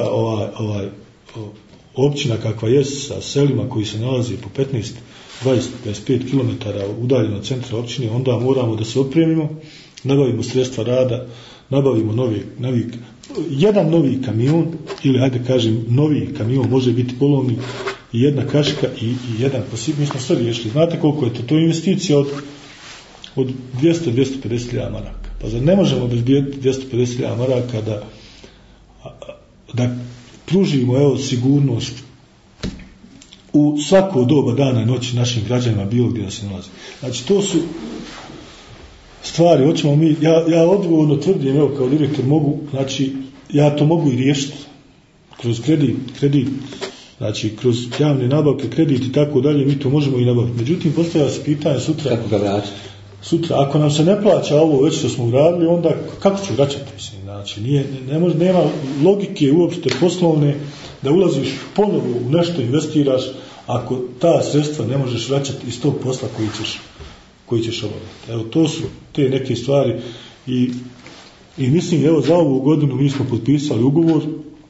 općina kakva je sa selima koji se nalazi po 15, 20, 25 km udaljeno od centra općine, onda moramo da se opremimo, nabavimo sredstva rada, nabavimo jedan novi kamion, ili hajde kažem novi kamion, može biti polovni, i jedna kaška i jedan posip. Mi smo sve riješili. Znate koliko je to? To je investicija od 200-250.000 maraka. Pa zar ne možemo obezbijeti 250.000 maraka da pružimo sigurnost u svako doba dana i noći našim građanima bilo gdje da se nalazi. Znači, to su stvari, hoćemo mi, ja odgovorno tvrdim, kao direktor znači, ja to mogu i riješiti kroz kredit, znači, kroz javne nabavke, kredit i tako dalje, mi to možemo i nabaviti. Međutim, postavlja se pitanje sutra.
Kako ga vratiti?
Sutra, ako nam se ne plaća ovo već što smo uradili, onda kako ću vraćati? Znači, nema logike uopšte poslovne da ulaziš ponovo u nešto, investiraš, ako ta sredstva ne možeš vraćati iz tog posla koji ćeš obaviti. Evo, to su te neke stvari i mislim, evo, za ovu godinu mi smo potpisali ugovor,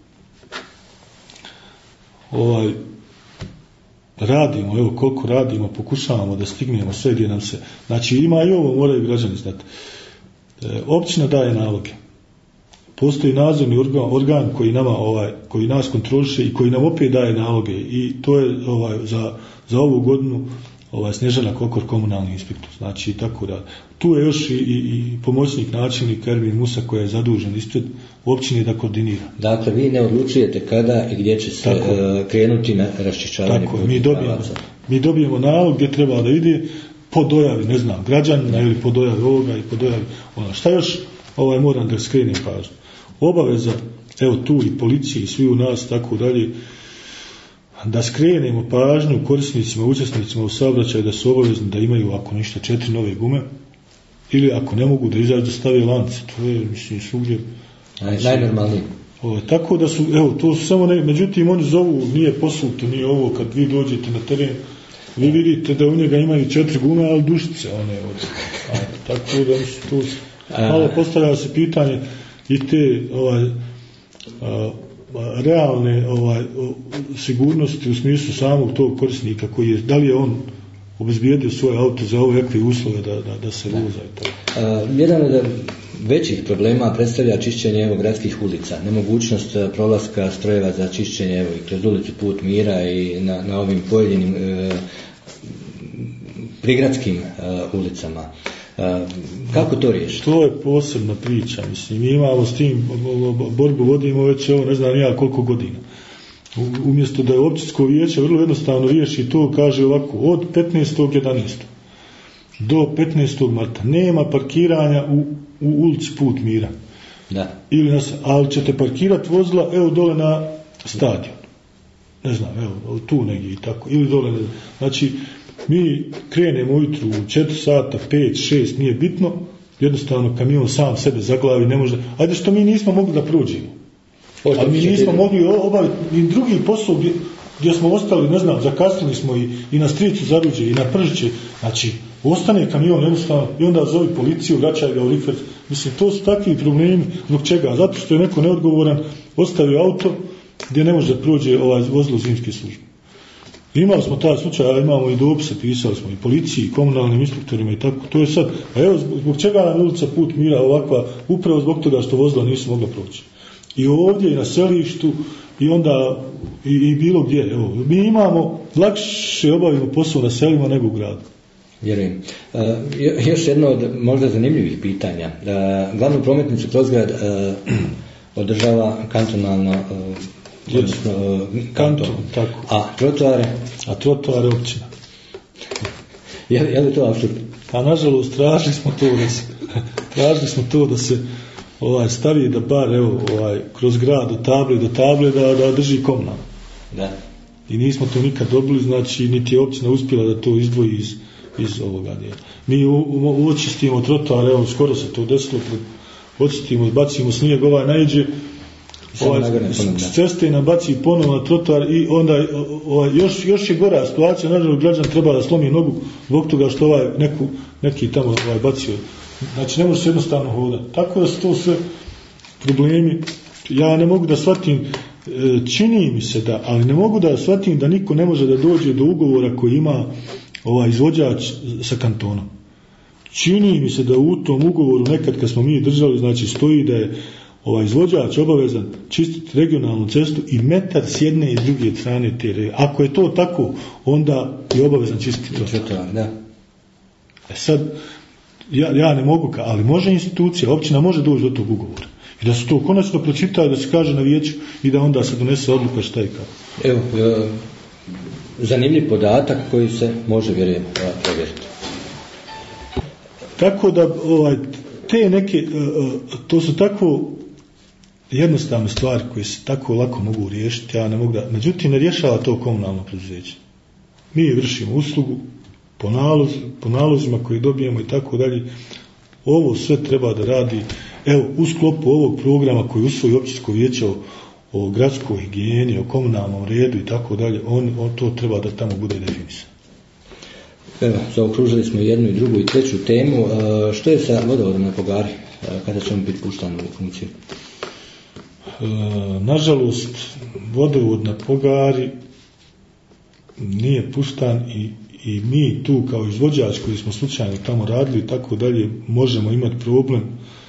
radimo, evo koliko radimo, pokušavamo da stignemo sve gdje nam se, znači ima i ovo, moraju građani znati. Općina daje naloge. Postoji nadzorni organ koji nas kontroliše i koji nam opet daje naloge i to je za ovu godinu Snježana Kokor, komunalni inspektor. Znači tako da. Tu je još i pomoćnik načelnika Ermin Musa koji je zadužen ispred općine da koordinira.
Dakle, vi ne odlučujete kada i gdje će se krenuti na raščišćavanje.
Tako, mi dobijemo nalog gdje treba da ide po dojavi, ne znam, građanina ili po dojavi ovoga i po dojavi ona. Šta još moram da skrenem pažnju? Obaveza, evo tu i policije i svi u nas, tako dalje, da skrenemo pažnju korisnicima, učesnicima u saobraćaju da su obavezni da imaju, ako ništa, 4 nove gume, ili ako ne mogu da izađu da stave lance. To je, mislim, svugdje.
Najnormalnije.
Tako da su, evo, to su samo međutim, oni zovu, nije posuto, nije ovo, kad vi dođete na teren, vi vidite da u njega imaju 4 gume, ali dušice, tako da su tu, malo postavlja se pitanje i te, realne sigurnosti u smislu samog tog korisnika koji je, da li je on obezbijedio svoje auto za ovakve uslove da se voza i tako.
Jedan od većih problema predstavlja čišćenje gradskih ulica, nemogućnost prolaska strojeva za čišćenje i kroz ulicu Put mira i na ovim pojedinim prigradskim ulicama. Kako to riješiti?
To je posebna priča, mislim, mi imamo s tim borbu vodimo već ne znam ja koliko godina. Umjesto da je općinsko vijeće vrlo jednostavno riješi to, kaže ovako, od 15.11. do 15. marta nema parkiranja u ulici Put mira.
Da.
Ali ćete parkirati vozila evo dole na stadion. Ne znam, evo tu negdje i tako. Ili dole, znači mi krenemo ujutru u 4 sata, 5, 6, nije bitno, jednostavno kamion sam sebe zaglavi, ne može, ajde što mi nismo mogli da prođemo. Ali mi nismo mogli obaviti ni drugi posao gdje smo ostali, ne znam, zakasnili smo i na Stricu Zaruđe i na Pržiće, znači ostane kamion jednostavno i onda zovi policiju, vraćaj ga u rikvert. Mislim, to su takvi problemi. Zbog čega? Zato što je neko neodgovoran, ostavio auto gdje ne može da prođe vozilo zimske službe. Imali smo taj slučaj, a imamo i dopise, pisali smo i policiji, i komunalnim inspektorima i tako. To je sad, a evo zbog čega nam ulica Put mira ovakva, upravo zbog toga što vozila nisu mogla proći. I ovdje, i na selištu, i onda i bilo gdje. Evo, mi imamo lakše obavimo posao na selima nego u gradu.
Vjerujem. Još jedno od možda zanimljivih pitanja. Glavnu prometnicu kroz grad održava kantonalno kanton.
Tako.
A trotoare?
A trotoare općina.
Je li to apsurd?
A nažalost tražili smo to da se stavi da bar kroz grad od table do table da drži komunalno.
Da.
I nismo to nikad dobili, znači niti je općina uspjela da to izdvoji iz ovoga dijela. Mi očistimo trotoar, evo skoro se to desilo, očistimo, bacimo snijeg, naiđe s ceste nabaci ponovno na trotoar i onda još je gora situacija, nažalost građan treba da slomi nogu zbog toga što neki tamo bacio. Znači ne može se jednostavno hodati. Tako da su to sve problemi. Ja ne mogu da shvatim, čini mi se da, ali ne mogu da shvatim da niko ne može da dođe do ugovora koji ima izvođač sa kantonom. Čini mi se da u tom ugovoru nekad kad smo mi držali, znači stoji da je izvođač obavezan čistiti regionalnu cestu i metar s jedne i druge strane te regije. Ako je to tako, onda je obavezan čistiti to.
Da.
Sad, ja ne mogu, ali može institucija, općina može doći do tog ugovora. I da se to konačno pročita, da se kaže na vijeću i da onda se donese odluka šta i kako.
Evo, zanimljiv podatak koji se može, vjerujem, provjeriti.
Tako da, te neke, to su tako jednostavne stvari koje se tako lako mogu riješiti, ja ne mogu da, međutim ne rješava to komunalno preduzeće. Mi vršimo uslugu po nalozima koje dobijemo i tako dalje. Ovo sve treba da radi, evo, u sklopu ovog programa koji usvoji općinsko vijeće o gradskoj higijeni, o komunalnom redu i tako dalje, on to treba da tamo bude definisan.
Evo, zaokružili smo jednu i drugu i treću temu. Što je sa vodovodom na Pogari? Kada će on biti puštan u funkciju?
Nažalost, vodovod na Pogari nije puštan i mi tu kao izvođač koji smo slučajno tamo radili i tako dalje možemo imati problem.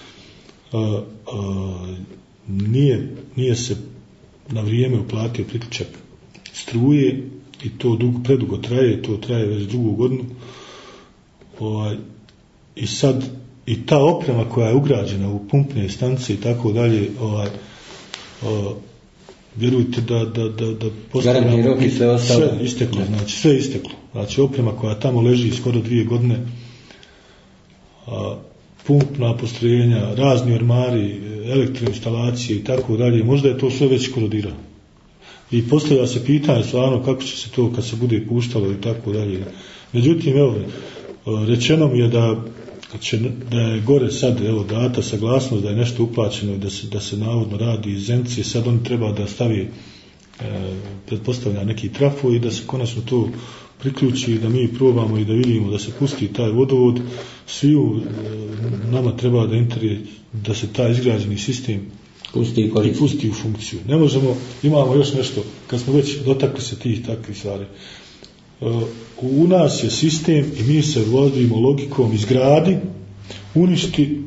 Nije se na vrijeme uplatio priključak struje i to predugo traje, to traje već drugu godinu. I sad i ta oprema koja je ugrađena u pumpne stanice i tako dalje, vjerujte da
postavljamo rok i sve
isteklo, znači sve isteklo. Znači oprema koja tamo leži skoro 2 godine, pumpna postrojenja, razni ormari, elektroinstalacije i tako dalje, možda je to sve već korodirano. I postavlja se pitanje stvarno kako će se to kad se bude puštalo i tako dalje. Međutim, evo, rečeno mi je da je gore sad data saglasnost da je nešto uplaćeno i da se navodno radi iz Zence, sad on treba da stavi pretpostavlja neki trafo i da se konačno to priključi, da mi probamo i da vidimo da se pusti taj vodovod. Svi nama treba da da se taj izgrađeni sistem pusti u funkciju. Ne možemo, imamo još nešto, kad smo već dotakli se tih takvih stvari. U nas je sistem i mi se vodimo logikom izgradi, uništi,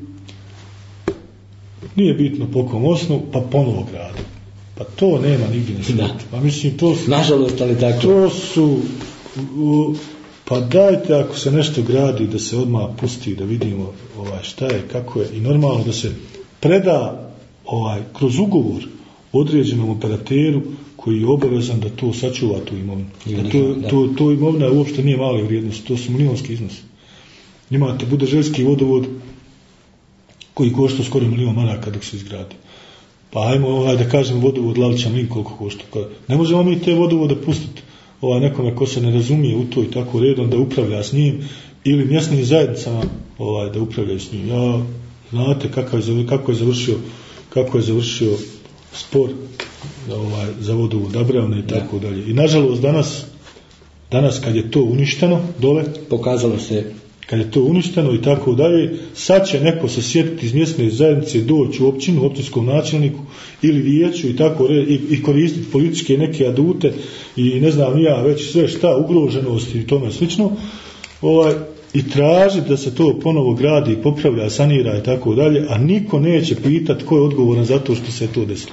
nije bitno po kom osnovu, pa ponovo gradi. Pa to nema nigdje na svijetu. Pa mislim, to su...
Nažalost, ali tako.
To su... Pa dajte, ako se nešto gradi, da se odmah pusti, da vidimo šta je, kako je. I normalno da se preda kroz ugovor određenom operateru koji je obavezan da to sačuva tu imovinu. To imovina uopšte nije male vrijednosti, to su milijonski iznosi. Imate budaželjski vodovod koji košta skoro 1.000.000 maraka dok se izgradi. Pa ajmo da kažem vodovod Lavića Mlin koliko košta. Ne možemo mi te vodovode pustiti nekome ko se ne razumije u to i tako redom da upravlja s njim ili mjesnim zajednicama da upravljaju s njim. Znate kako je završio spor za vodovod Abravne i tako dalje. I nažalost danas kad je to uništeno dole,
pokazalo se
kad je to uništeno i tako dalje, sad će neko se sjetiti iz mjesne zajednice doći u općinu, općinskom načelniku ili vijeću i tako i koristiti političke neke adute i ne znam ja već sve šta, ugroženosti i tome slično, i tražiti da se to ponovo gradi, popravlja, sanira i tako dalje, a niko neće pitati ko je odgovoran za to što se to desilo.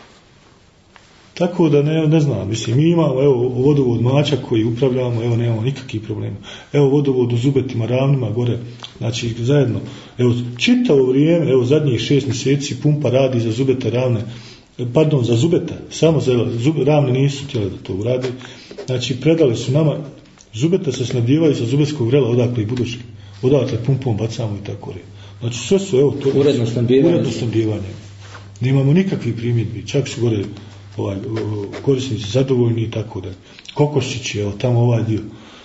Tako da ne znam, mislim, mi imamo vodovod Mačak koji upravljamo, nemamo nikakvih problema. Vodovod u Zubetima, Ravnima, gore, znači zajedno. Čitavo vrijeme, zadnjih 6 mjeseci pumpa radi za Zubeta, Ravne, za Zubeta, samo za Ravne nisu htjeli da to uradi. Znači, predali su nama, Zubeta se snabdijevaju sa Zubetskog vrela, odakle i Buduške, odakle pumpom bacamo i tako dalje. Znači, sve su, to
uredno
snabdijevanje. Nemamo nikakvih primjedbi, čak su gore korisnici zadovoljni i tako da. Kokoščići, tamo ovaj dio.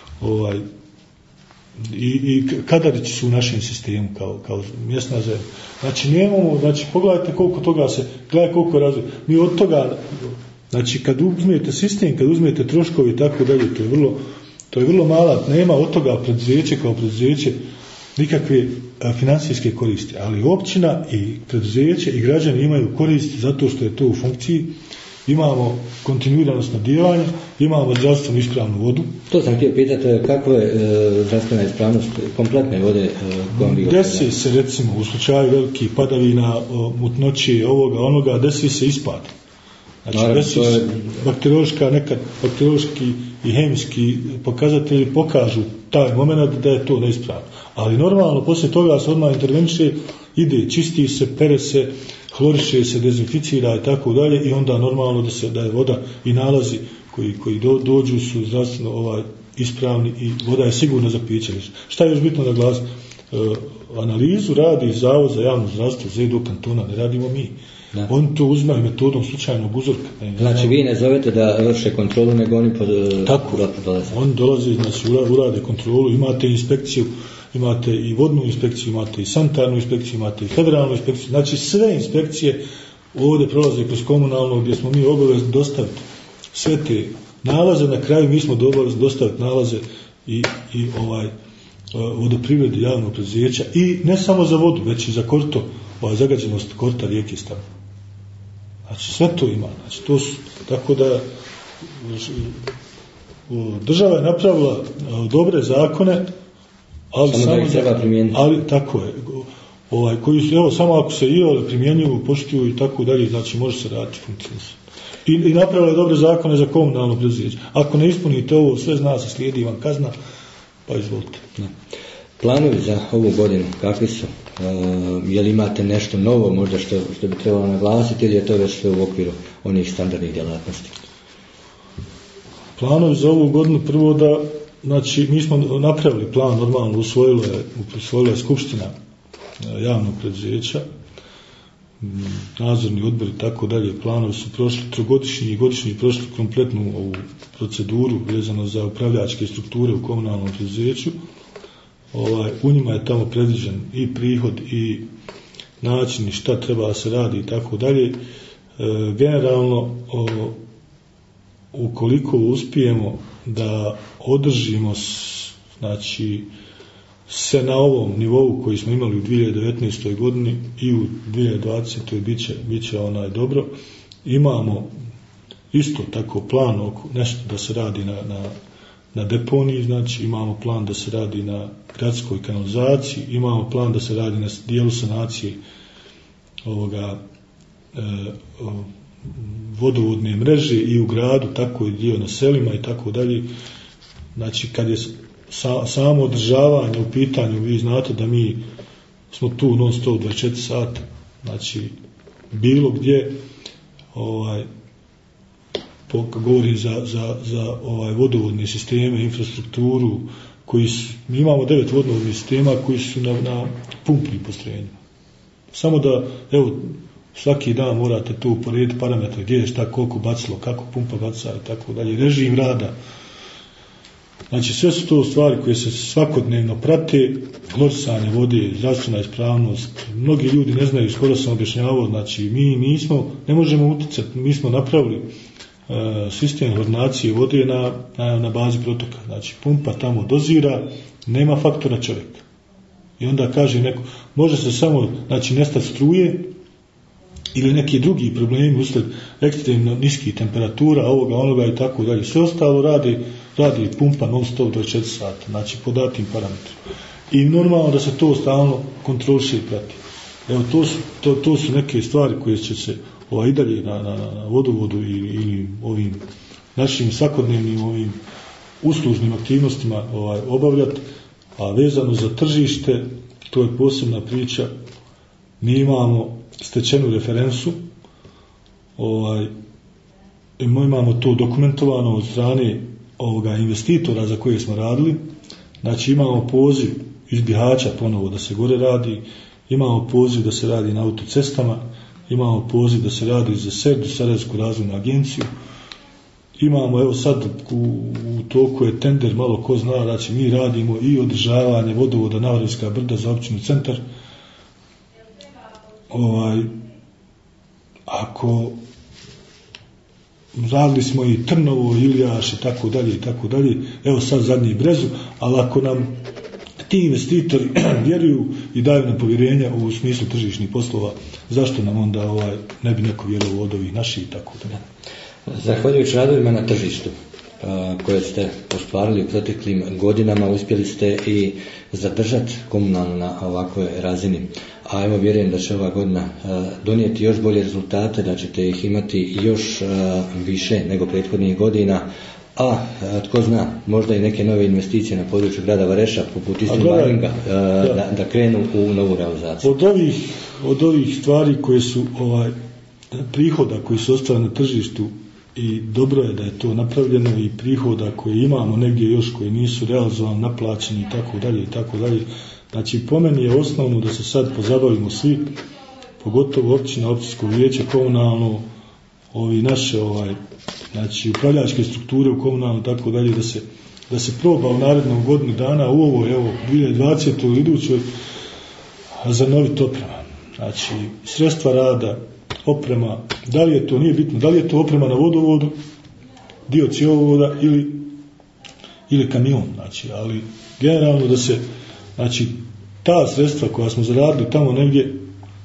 I Kadarići su u našem sistemu kao mjesna zajednica. Znači nemamo, pogledajte koliko toga gledajte koliko razvoja. Mi od toga, znači kad uzmete sistem, kad uzmete troškovi i tako dalje, to je vrlo mala, nema od toga preduzeće kao preduzeće nikakve financijske koristi, ali općina i preduzeće i građani imaju koristi zato što je to u funkciji. Imamo kontinuirano snabdijevanje, imamo zdravstvenu ispravnu vodu.
To sam htio pitati, kako je zdravstvena ispravnost kompletne vode?
Desi se recimo u slučaju velikih padavina, mutnoće, onoga, desi se ispad. Znači, naravno, desi se bakteriološki i hemijski pokazatelji pokažu taj moment da je to neispravno. Ali normalno, poslije toga se odmah interveniše, ide, čisti se, pere se, hloriše se, dezinficira i tako dalje i onda normalno da je voda i nalazi koji dođu su zdravstveno ispravni i voda je sigurna za piće. Šta je još bitno naglasiti? Analizu radi Zavod za javno zdravstvo ZDO kantona, ne radimo mi. Da. Oni to uzmaju metodom slučajnog uzorka.
Znači vi ne zovete da vrše kontrolu, nego oni
dolaze? Oni dolaze, znači urade kontrolu, imate inspekciju, imate i vodnu inspekciju, imate i sanitarnu inspekciju, imate i federalnu inspekciju, znači sve inspekcije ovdje prolaze kroz komunalno gdje smo mi obavezni dostaviti sve te nalaze, na kraju mi smo obavezni dostaviti nalaze i vodoprivredi javnog preduzeća i ne samo za vodu, već i za korto, zagađenost korta rijeke Stava. Znači sve to ima, znači to su, tako da država je napravila dobre zakone,
ali treba primijeniti.
Ali tako je. Koji su, samo ako se primjenjuju, poštuju i tako dalje, znači može se raditi funkcionalno. I napravila je dobre zakone za komunalno preduzeće. Ako ne ispunite ovo, sve zna se, slijedi vam kazna, pa izvolite.
Da. Planovi za ovu godinu, kakvi su? Je li imate nešto novo možda što bi trebalo naglasiti ili je to već sve u okviru onih standardnih djelatnosti?
Planovi za ovu godinu, prvo da, znači mi smo napravili plan, normalno usvojila je skupština javnog preduzeća, nadzorni odbor i tako dalje, planovi su prošli trogodišnji i godišnji prošli kompletnu ovu proceduru vezano za upravljačke strukture u komunalnom preduzeću. U njima je tamo predviđen i prihod i način šta treba se radi i tako dalje. Generalno, ukoliko uspijemo da održimo znači se na ovom nivou koji smo imali u 2019. godini i u 2020. bit će dobro. Imamo isto tako plan nešto da se radi na deponiji, znači imamo plan da se radi na gradskoj kanalizaciji, imamo plan da se radi na dijelu sanacije vodovodne mreže i u gradu, tako i dio na selima i tako dalje. Znači kad je samo održavanje u pitanju, vi znate da mi smo tu non stop 24 sata, znači bilo gdje govorim za vodovodne sisteme, infrastrukturu, mi imamo 9 vodovodnih sistema koji su na pumpnim postrojenjima. Samo da, svaki dan morate tu uporediti parametre, gdje je šta, koliko bacilo, kako pumpa baca i tako dalje, režim rada. Znači sve su to stvari koje se svakodnevno prate, klorisanje vode, zdravstvena ispravnost. Mnogi ljudi ne znaju, skoro sam objašnjavao, znači mi ne možemo utjecati, mi smo napravili sistem hladnacije vode na bazi protoka. Znači pumpa tamo dozira, nema faktora čovjeka. I onda kaže neko, može se samo, znači, nestati struje ili neki drugi problemi usled ekstremno niskih temperatura, ovoga, onoga i tako dalje. Sve ostalo radi pumpa non stop 24 sata, znači po datim parametrima. I normalno da se to stalno kontroliše i prati. Evo, to su neke stvari koje će se i dalje na vodovodu ili ovim našim svakodnevnim ovim uslužnim aktivnostima obavljati, a vezano za tržište, to je posebna priča. Mi imamo stečenu referensu, imamo to dokumentovano od strane investitora za koje smo radili. Znači imamo poziv iz Bihaća ponovo da se gore radi, imamo poziv da se radi na autocestama, imamo poziv da se radi za SERD, Sarajevsku razvojnu agenciju. Imamo, evo sad u toku je tender, malo ko zna, znači mi radimo i održavanje vodovoda Navarevska brda za općinu Centar. Ako radili smo i Trnovo, Iljaš i tako dalje, evo sad zadnji Brezu, ali ako nam ti investitori vjeruju i daju nam povjerenja u smislu tržišnih poslova, zašto nam onda ne bi neko vjerovao od ovih naših i tako dalje.
Zahvaljujući radovima na tržištu koje ste ostvarili u proteklim godinama, uspjeli ste i zadržati komunalno na ovakvoj razini. A evo vjerujem da će ova godina donijeti još bolje rezultate, da ćete ih imati još više nego prethodnih godina. A tko zna, možda i neke nove investicije na području grada Vareša, poput Istinbaringa, da krenu u novu realizaciju.
Od ovih stvari koje su prihoda koji su ostvareni na tržištu, i dobro je da je to napravljeno, i prihoda koje imamo negdje još koji nisu realizovani, naplaćeni i tako dalje. Znači po meni je osnovno da se sad pozabavimo svi, pogotovo općina, općinsko vijeće, komunalno, ovi naše znači upravljačke strukture u komunalno tako dalje, da se proba u narednom godinu dana u ovo 2020. ili idućoj zanoviti oprema. Znači sredstva rada, oprema, da li je to, nije bitno, da li je to oprema na vodovodu, dio cjevovoda ili kamion, znači, ali generalno da se, znači, ta sredstva koja smo zaradili tamo negdje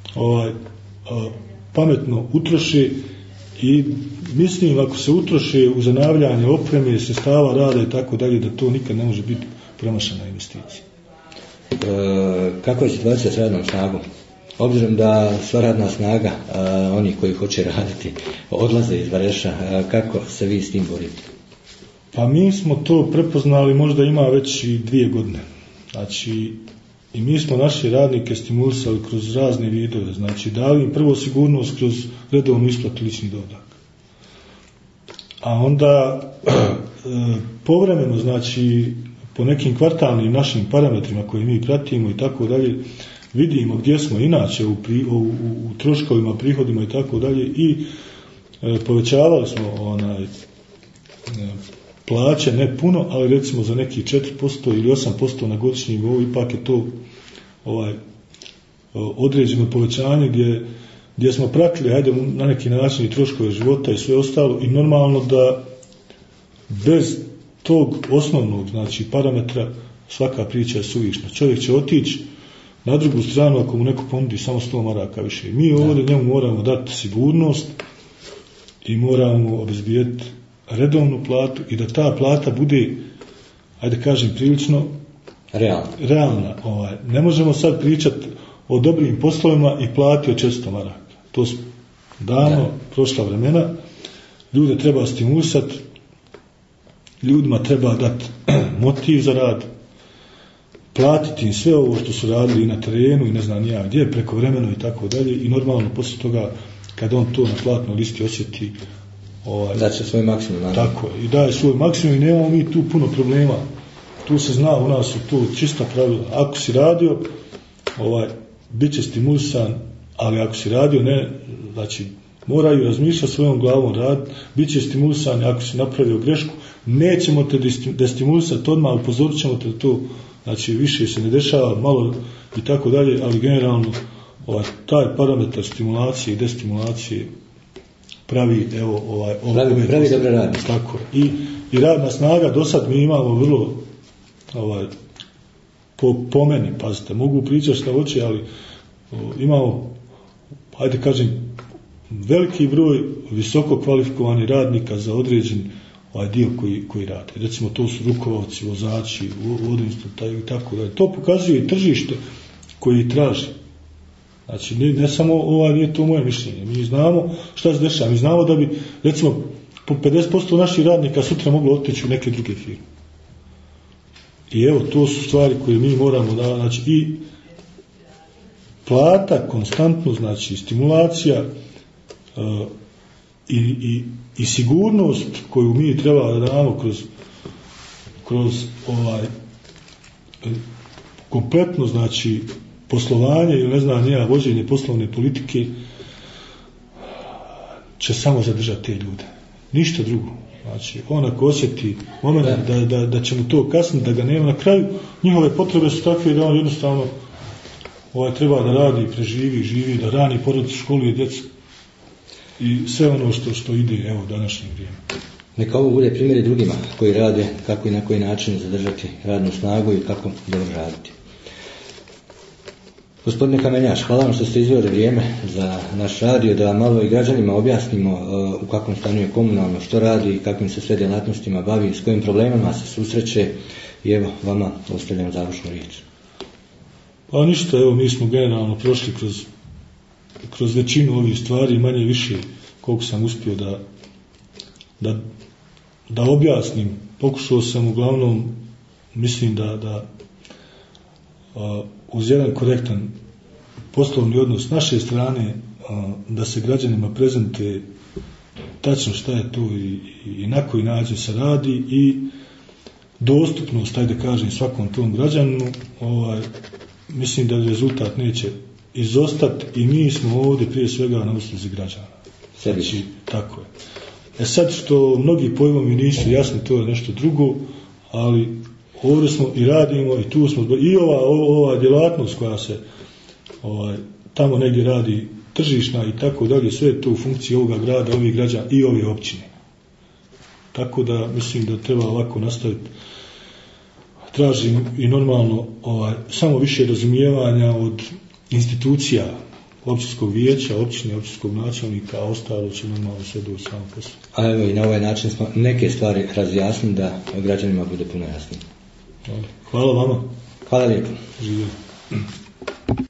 pametno utroše, i mislim ako se utroše u zanavljanje opreme, sredstava rada i tako dalje, da to nikad ne može biti promašena investicija.
Kako je situacija s radnom snagom? Obzirom da sva radna snaga, oni koji hoće raditi, odlaze iz Vareša, kako se vi s tim borite?
Pa mi smo to prepoznali, možda ima već i 2 godine. Znači, i mi smo naše radnike stimulisali kroz razne vidove, znači dali im prvo sigurnost kroz redovnu isplatu ličnih dohodaka. A onda povremeno, znači po nekim kvartalnim našim parametrima koje mi pratimo i tako dalje, vidimo gdje smo inače u troškovima, prihodima i tako dalje, i povećavali smo plaće, ne puno, ali recimo za neki 4% ili 8% na godišnji nivou, ipak je to određeno povećanje gdje smo pratili, hajde, na neki način i troškove života i sve ostalo, i normalno da bez tog osnovnog, znači parametra, svaka priča je suvišna. Čovjek će otići na drugu stranu ako mu neko ponudi samo 100 maraka više. Mi ovdje njemu moramo dati sigurnost i moramo obezbijeti redovnu platu, i da ta plata bude, ajde kažem, prilično realna. Ne možemo sad pričati o dobrim poslovima i plati od 400 maraka. To su davno prošla vremena. Ljude treba stimulisati, ljudima treba dati motiv za rad, platiti im sve ovo što su radili i na terenu i ne znam ja gdje, preko vremena i tako dalje, i normalno poslije toga kad on to na platnoj listi osjeti,
daće svoj maksimum.
Tako, i daje svoj maksimum, i nemamo mi tu puno problema. Tu se zna, u nas su tu čista pravila. Ako si radio, bit će stimulisan, ali ako si radio, ne, znači moraju razmišljati svojom glavom, bit će stimulisan. Ako si napravio grešku, nećemo te destimulisati odmah, upozorit ćemo te da to, znači više se ne dešava, malo i tako dalje, ali generalno taj parametar stimulacije i destimulacije pravi
pravi dobre radnike.
Tako. I radna snaga, do sad mi imamo vrlo po meni, pazite, mogu pričati šta hoće, ali imamo, hajde kažem, veliki broj visoko kvalifikovanih radnika za određen dio koji rade. Recimo, to su rukovaoci, vozači, vodinstvo i tako dalje. To pokazuje i tržište koji traži. Znači, ne samo nije to moje mišljenje. Mi znamo šta se dešava. Mi znamo da bi, recimo, po 50% naših radnika sutra moglo otići u neke druge firme. I evo, to su stvari koje mi moramo da, znači, i plata konstantno, znači, stimulacija i sigurnost koju mi treba da damo kroz kompletno, znači, poslovanje ili ne znam nija vođenje poslovne politike će samo zadržati te ljude. Ništa drugo. Znači, on ako osjeti moment da će mu to kasniti, da ga nema na kraju, njihove potrebe su takve da on jednostavno treba da radi, preživi, živi, da rani porodicu, školuje djecu i sve ono što ide u današnje vrijeme.
Neka ovo bude primjer i drugima koji rade kako i na koji način zadržati radnu snagu i kako dobro raditi. Gospodine Kamenjaš, hvala vam što ste izdvojili vrijeme za naš radio, da malo i građanima objasnimo u kakvom stanju je komunalno, što radi, kakvim se sve djelatnostima bavi, s kojim problemama se susreće i evo, vama ostavljam završnu riječ.
Pa ništa, evo, mi smo generalno prošli kroz većinu ovih stvari, manje više koliko sam uspio da objasnim. Pokušao sam uglavnom, mislim da uz jedan korektan poslovni odnos s naše strane, da se građanima prezentuje tačno šta je to i na koji način se radi i dostupnost, da kažem, svakom tom građaninu, mislim da rezultat neće izostati i mi smo ovdje prije svega na usluzi građana. Znači, tako je. Sad što mnogi pojmovi nisu jasni, to je nešto drugo, ali ovdje smo i radimo i tu smo, i ova djelatnost koja se tamo negdje radi, tržišna i tako dalje, sve je to u funkciji ovoga grada, ovih građana i ove općine. Tako da mislim da treba ovako nastaviti. Tražim i normalno samo više razumijevanja od institucija općinskog vijeća, općine, općinskog načelnika, a ostalo će normalno sve do samo posle.
A evo i na ovaj način smo neke stvari razjasnili da građanima bude puno jasnije.
Hvala vama.
Hvala lijepo.
Živjeli.